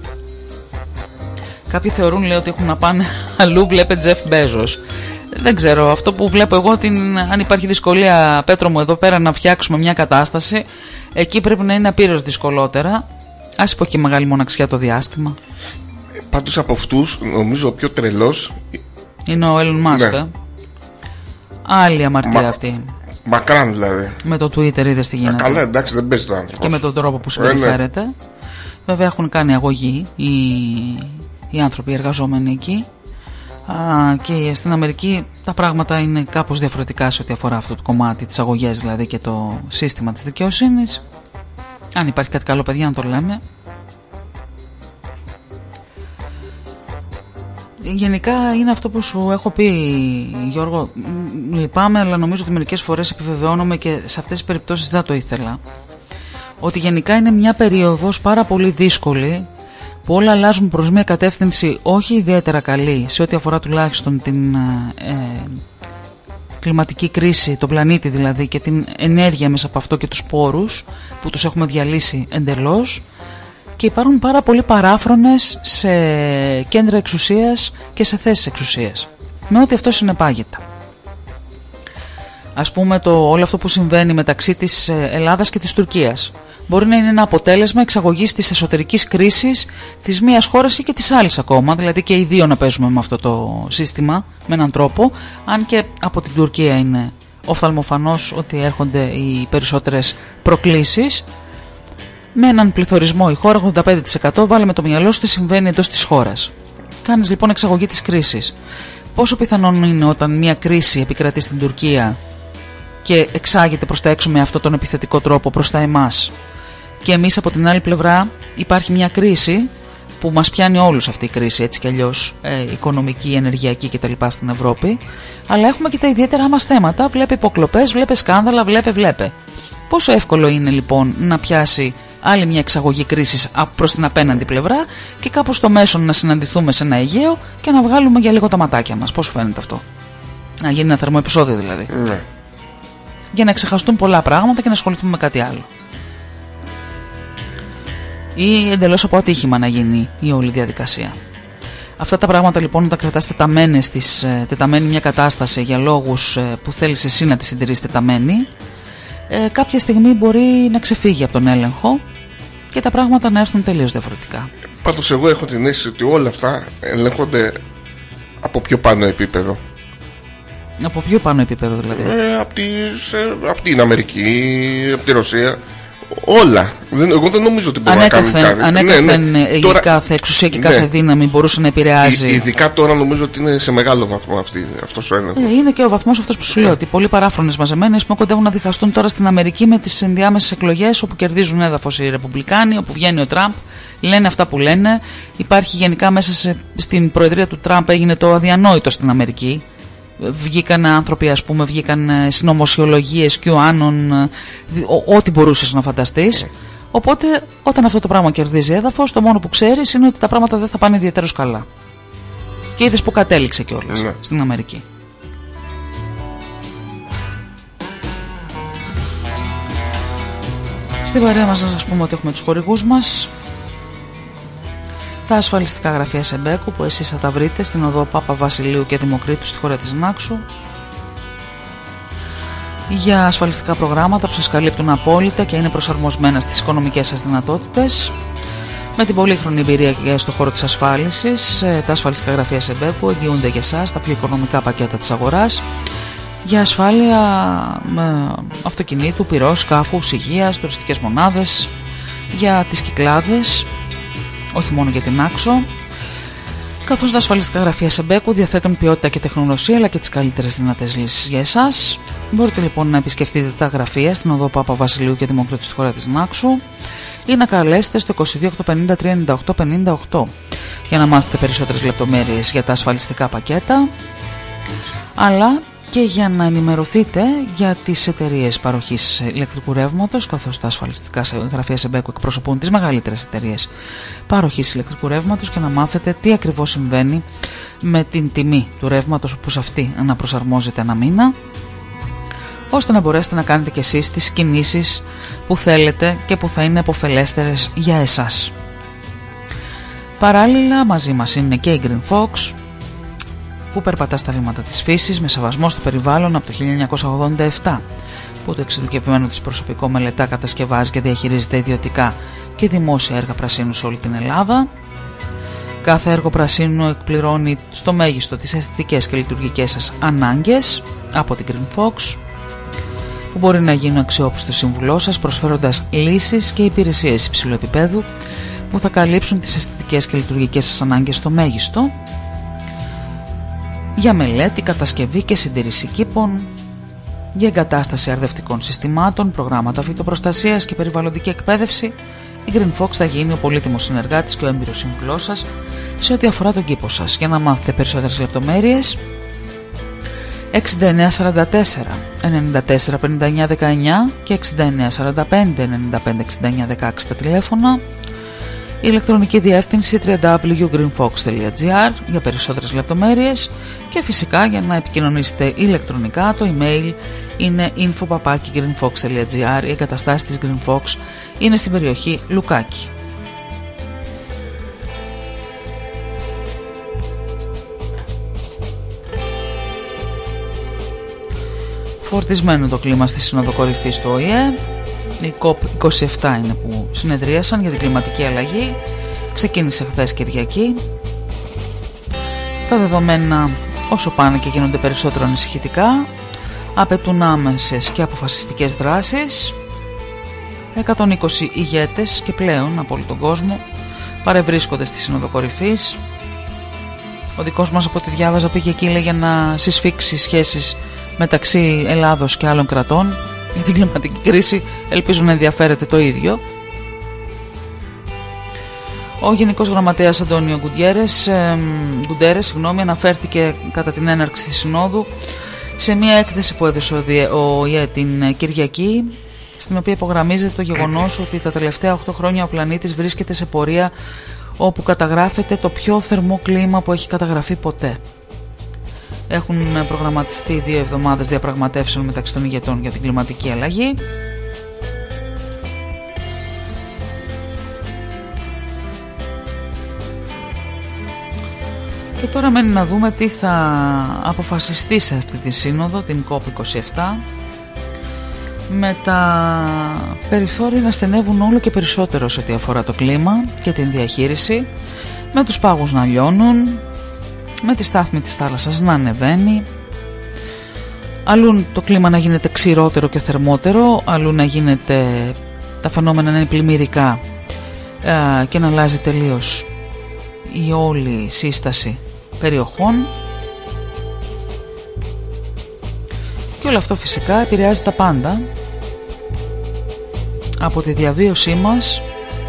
Κάποιοι θεωρούν, λέει, ότι έχουν να πάνε αλλού, βλέπε Τζεφ Μπέζος. Δεν ξέρω, αυτό που βλέπω εγώ, την, αν υπάρχει δυσκολία, Πέτρο μου, εδώ πέρα να φτιάξουμε μια κατάσταση, εκεί πρέπει να είναι απείρως δυσκολότερα. Ας πω και μεγάλη μοναξιά το διάστημα. Πάντως από αυτούς, νομίζω ο πιο τρελός είναι ο Έλλον Μάσκ. Ναι. Άλλη αμαρτία Μα... αυτή. Μακράν δηλαδή. Με το Twitter είδες τι γίνεται. Α, καλά, εντάξει, δεν παίζει το άνθρωπος. Και με τον τρόπο που συμπεριφέρεται. Ε, ναι. Βέβαια έχουν κάνει αγωγή οι, οι άνθρωποι οι εργαζόμενοι εκεί. Α, και στην Αμερική τα πράγματα είναι κάπως διαφορετικά σε ό,τι αφορά αυτό το κομμάτι, τις αγωγές δηλαδή και το σύστημα της δικαιοσύνης. Αν υπάρχει κάτι καλό, παιδιά, να το λέμε. Γενικά είναι αυτό που σου έχω πει, Γιώργο. Λυπάμαι, αλλά νομίζω ότι μερικές φορές επιβεβαιώνομαι και σε αυτές τις περιπτώσεις δεν το ήθελα. Ότι γενικά είναι μια περίοδος πάρα πολύ δύσκολη, που όλα αλλάζουν προς μια κατεύθυνση όχι ιδιαίτερα καλή σε ό,τι αφορά τουλάχιστον την ε, κλιματική κρίση, τον πλανήτη δηλαδή, και την ενέργεια μέσα από αυτό και τους πόρους που τους έχουμε διαλύσει εντελώς. Και υπάρχουν πάρα πολλοί παράφρονες σε κέντρα εξουσίας και σε θέσεις εξουσίας, με ό,τι αυτό συνεπάγεται. Ας πούμε το, όλο αυτό που συμβαίνει μεταξύ της Ελλάδας και της Τουρκίας μπορεί να είναι ένα αποτέλεσμα εξαγωγής της εσωτερικής κρίσης της μίας χώρας ή και της άλλης ακόμα, δηλαδή και οι δύο να παίζουμε με αυτό το σύστημα με έναν τρόπο, αν και από την Τουρκία είναι οφθαλμοφανώς ότι έρχονται οι περισσότερες προκλήσεις. Με έναν πληθωρισμό η χώρα ογδόντα πέντε τοις εκατό, βάλε με το μυαλό σου τι συμβαίνει εντός της χώρας. Κάνεις λοιπόν εξαγωγή της κρίσης. Πόσο πιθανόν είναι όταν μια κρίση επικρατεί στην Τουρκία και εξάγεται προς τα έξω με αυτόν τον επιθετικό τρόπο προς τα εμάς, και εμείς από την άλλη πλευρά υπάρχει μια κρίση που μας πιάνει όλους αυτή η κρίση, έτσι κι αλλιώς, ε, οικονομική, ενεργειακή κτλ. Στην Ευρώπη, αλλά έχουμε και τα ιδιαίτερα μας θέματα. Βλέπε υποκλοπές, βλέπε σκάνδαλα, βλέπε, βλέπε. Πόσο εύκολο είναι λοιπόν να πιάσει άλλη μια εξαγωγή κρίσης προς την απέναντι πλευρά και κάπου στο μέσον να συναντηθούμε σε ένα Αιγαίο και να βγάλουμε για λίγο τα ματάκια μας. Πώς σου φαίνεται αυτό? Να γίνει ένα θερμό επεισόδιο δηλαδή. Ναι. Για να ξεχαστούν πολλά πράγματα και να ασχοληθούμε με κάτι άλλο. Ή εντελώς από ατύχημα να γίνει η όλη διαδικασία. Αυτά τα πράγματα λοιπόν, όταν κρατάς τεταμένες στις, τεταμένη μια κατάσταση για λόγους που θέλεις εσύ να τη συντηρείς τεταμένη, ε, κάποια στιγμή μπορεί να ξεφύγει από τον έλεγχο και τα πράγματα να έρθουν τελείως διαφορετικά. Πάντως εγώ έχω την αίσθηση ότι όλα αυτά ελέγχονται από πιο πάνω επίπεδο. Από πιο πάνω επίπεδο δηλαδή? Ε, από, τις, ε, από την Αμερική, από τη Ρωσία. Όλα. Δεν, εγώ δεν νομίζω ότι μπορεί ανέκαθεν, να κάνει κάτι. Ανέκαθεν ναι, ναι. Τώρα, κάθε εξουσία και κάθε ναι. δύναμη μπορούσε να επηρεάζει. Ει, ειδικά τώρα νομίζω ότι είναι σε μεγάλο βαθμό αυτή, αυτός ο έλεγχος. Ε, είναι και ο βαθμός αυτός που σου λέω. Ναι. Ότι πολλοί παράφρονες μαζεμένες που κοντεύουν να διχαστούν τώρα στην Αμερική με τις ενδιάμεσες εκλογές, όπου κερδίζουν έδαφος οι Ρεπουμπλικάνοι, όπου βγαίνει ο Τραμπ. Λένε αυτά που λένε. Υπάρχει γενικά μέσα σε, στην προεδρία του Τραμπ έγινε το αδιανόητο στην Αμερική. Βγήκαν άνθρωποι, ας πούμε, βγήκαν συνωμοσιολογίες, QAnon, ό,τι μπορούσες να φανταστείς. Οπότε, όταν αυτό το πράγμα κερδίζει έδαφος, το μόνο που ξέρεις είναι ότι τα πράγματα δεν θα πάνε ιδιαίτερως καλά. Και είδες που κατέληξε κιόλας ναι. στην Αμερική. Στην παρέα μας να σας πούμε ότι έχουμε τους χορηγούς μας. Τα ασφαλιστικά γραφεία Σεμπέκου, που εσείς θα τα βρείτε στην οδό Πάπα Βασιλείου και Δημοκρίτου στη χώρα της Νάξου, για ασφαλιστικά προγράμματα που σας καλύπτουν απόλυτα και είναι προσαρμοσμένα στις οικονομικές σας δυνατότητες. Με την πολύχρονη εμπειρία και στον χώρο της ασφάλισης, τα ασφαλιστικά γραφεία Σεμπέκου εγγυούνται για εσάς τα πιο οικονομικά πακέτα της αγοράς για ασφάλεια με αυτοκινήτου, πυρός, σκάφους, υγείας, τουριστικές μονάδες, για τις Κυκλάδες, όχι μόνο για την Άξο, καθώς τα ασφαλιστικά γραφεία Σεμπέκου διαθέτουν ποιότητα και τεχνογνωσία αλλά και τις καλύτερες δυνατές λύσεις για εσάς. Μπορείτε λοιπόν να επισκεφτείτε τα γραφεία στην οδό Πάπα Βασιλείου και Δημοκρίτου στη χώρα της Νάξου ή να καλέσετε στο είκοσι δύο οκτακόσια πενήντα τρία ενενήντα οκτώ πενήντα οκτώ για να μάθετε περισσότερες λεπτομέρειες για τα ασφαλιστικά πακέτα, αλλά και για να ενημερωθείτε για τις εταιρείες παροχής ηλεκτρικού ρεύματος, καθώς τα ασφαλιστικά γραφεία Σεμπέκου εκπροσωπούν τις μεγαλύτερες εταιρείες παροχής ηλεκτρικού ρεύματος, και να μάθετε τι ακριβώς συμβαίνει με την τιμή του ρεύματος, όπως αυτή αναπροσαρμόζεται ένα μήνα, ώστε να μπορέσετε να κάνετε και εσείς τις κινήσεις που θέλετε και που θα είναι επωφελέστερες για εσάς. Παράλληλα μαζί μας είναι και η Green Fox, που περπατά στα βήματα της φύσης με σεβασμό στο περιβάλλον από το χίλια εννιακόσια ογδόντα επτά, που το εξειδικευμένο της προσωπικό μελετά, κατασκευάζει και διαχειρίζεται ιδιωτικά και δημόσια έργα πρασίνου σε όλη την Ελλάδα. Κάθε έργο πρασίνου εκπληρώνει στο μέγιστο τις αισθητικές και λειτουργικές σας ανάγκες από την Green Fox, που μπορεί να γίνουν αξιόπιστο σύμβουλό σας, προσφέροντας λύσεις και υπηρεσίες υψηλού επίπεδου που θα καλύψουν τις αισθητικές και λειτουργικές σας ανάγκες στο μέγιστο, για μελέτη, κατασκευή και συντήρηση κήπων, για εγκατάσταση αρδευτικών συστημάτων, προγράμματα φυτοπροστασίας και περιβαλλοντική εκπαίδευση. Η Green Fox θα γίνει ο πολύτιμος συνεργάτης και ο έμπειρος σύμβουλός σας σε ό,τι αφορά τον κήπο σας. Για να μάθετε περισσότερες λεπτομέρειες, εξήντα εννέα σαράντα τέσσερα ενενήντα τέσσερα πενήντα εννέα δεκαεννέα και εξήντα εννέα σαράντα πέντε ενενήντα πέντε εξήντα εννέα δεκαέξι τα τηλέφωνα. Η ηλεκτρονική διεύθυνση double-u double-u double-u τελεία greenfox τελεία gr για περισσότερες λεπτομέρειες, και φυσικά για να επικοινωνήσετε ηλεκτρονικά το email είναι info παπάκι greenfox τελεία gr. Οι εγκαταστάσεις της Green Fox είναι στην περιοχή Λουκάκη. Φορτισμένο το κλίμα στη Σύνοδο Κορυφής του Ο Η Ε. Οι κοπ είκοσι επτά είναι που συνεδρίασαν για την κλιματική αλλαγή. Ξεκίνησε χθες Κυριακή. Τα δεδομένα, όσο πάνε και γίνονται περισσότερο ανησυχητικά, απαιτούν άμεσες και αποφασιστικές δράσεις. εκατόν είκοσι ηγέτες και πλέον από όλο τον κόσμο παρευρίσκονται στη Σύνοδο Κορυφής. Ο δικός μας, από ό,τι διάβαζα, πήγε εκεί, λέει, για να συσφίξει σχέσεις μεταξύ Ελλάδος και άλλων κρατών για την κλιματική κρίση, ελπίζω να ενδιαφέρεται το ίδιο. Ο Γενικός Γραμματέας Αντώνιο Γκουντέρες, ε, Γκουντέρες συγγνώμη, αναφέρθηκε κατά την έναρξη της Συνόδου σε μια έκθεση που έδωσε ο ΙΕ την Κυριακή, στην οποία υπογραμμίζεται το γεγονός ότι τα τελευταία οκτώ χρόνια ο πλανήτης βρίσκεται σε πορεία όπου καταγράφεται το πιο θερμό κλίμα που έχει καταγραφεί ποτέ. Έχουν προγραμματιστεί δύο εβδομάδες διαπραγματεύσεων μεταξύ των ηγετών για την κλιματική αλλαγή. Και τώρα μένει να δούμε τι θα αποφασιστεί σε αυτή τη σύνοδο, την κοπ είκοσι επτά, με τα περιθώρια να στενεύουν όλο και περισσότερο σε ό,τι αφορά το κλίμα και την διαχείριση, με τους πάγους να λιώνουν, με τη στάθμη της θάλασσας να ανεβαίνει, αλλού το κλίμα να γίνεται ξηρότερο και θερμότερο, αλλού να γίνεται τα φαινόμενα να είναι πλημμυρικά ε, και να αλλάζει τελείως η όλη σύσταση περιοχών. Και όλο αυτό φυσικά επηρεάζει τα πάντα, από τη διαβίωσή μας,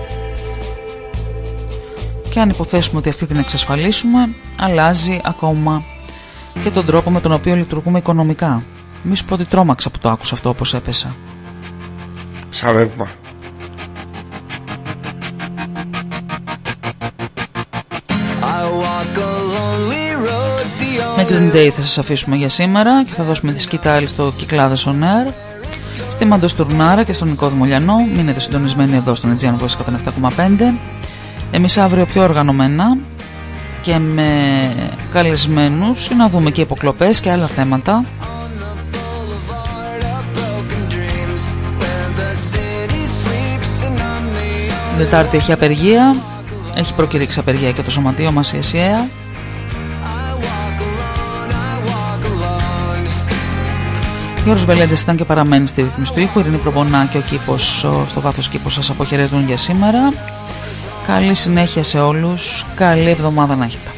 και αν υποθέσουμε ότι αυτή την εξασφαλίσουμε, αλλάζει ακόμα και τον τρόπο με τον οποίο λειτουργούμε οικονομικά. Μη σου πω ότι τρόμαξα που το άκουσα αυτό όπως έπεσα. Σαν ρεύμα. Με Green Day θα σας αφήσουμε για σήμερα και θα δώσουμε τη σκητάλη στο Κυκλάδες On Air, στη Μαντοστουρνάρα και στον Νικό Δημολιανό. Μείνετε συντονισμένοι εδώ στον Aegean Voice εκατόν επτά κόμμα πέντε. Εμείς αύριο πιο οργανωμένα και με καλεσμένους, να δούμε και υποκλοπές και άλλα θέματα. Δετάρτη έχει απεργία, έχει προκηρύξει απεργία και το σωματείο μας η ΕΣΥΑ. Γιώργος Βελέντζες ήταν και παραμένει στη ρύθμιση του ήχου. Ειρήνη Προπονά και ο Κήπος, στο βάθος Κήπος, σας αποχαιρετούν για σήμερα. Καλή συνέχεια σε όλους, καλή εβδομάδα να έχετε.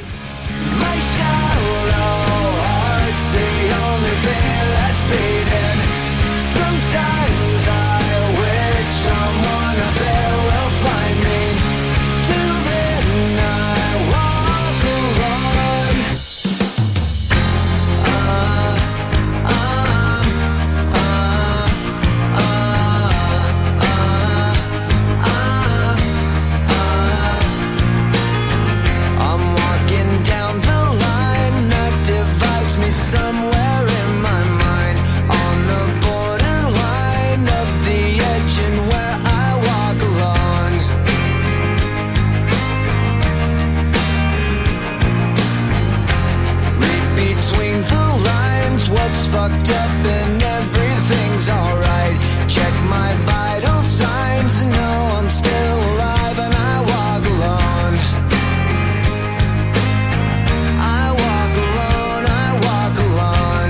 Fucked up and everything's alright. Check my vital signs and know I'm still alive, and I walk alone. I walk alone, I walk alone.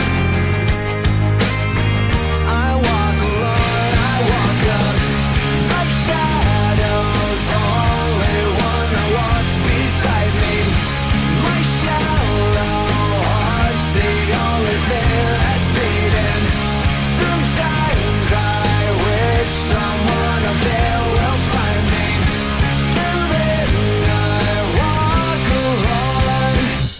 I walk alone, I walk up, up shadows, only one that walks beside me. My shallow heart's the only thing that's beating. Sometimes I wish someone up there will find me. Till then I walk alone.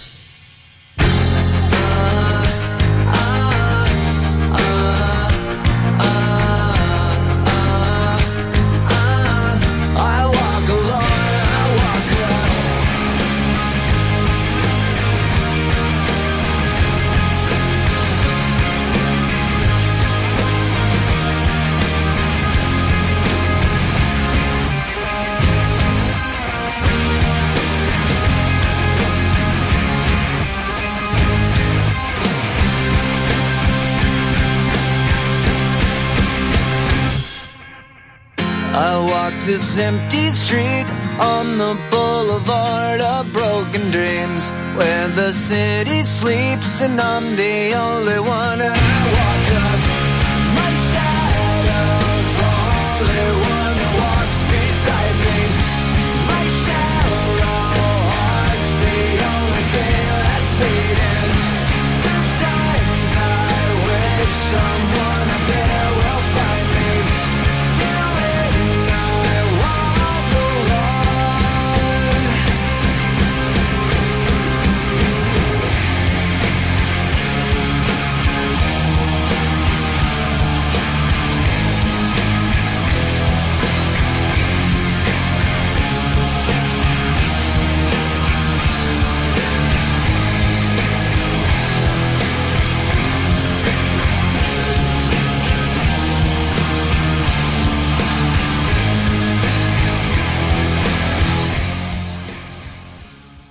Uh, uh, uh, uh, uh, I walk alone, I walk alone. I walk this empty street on the boulevard of broken dreams, where the city sleeps and I'm the only one. And I walk up, my shadow's only one that walks beside me. My shallow heart's the only thing that's beating.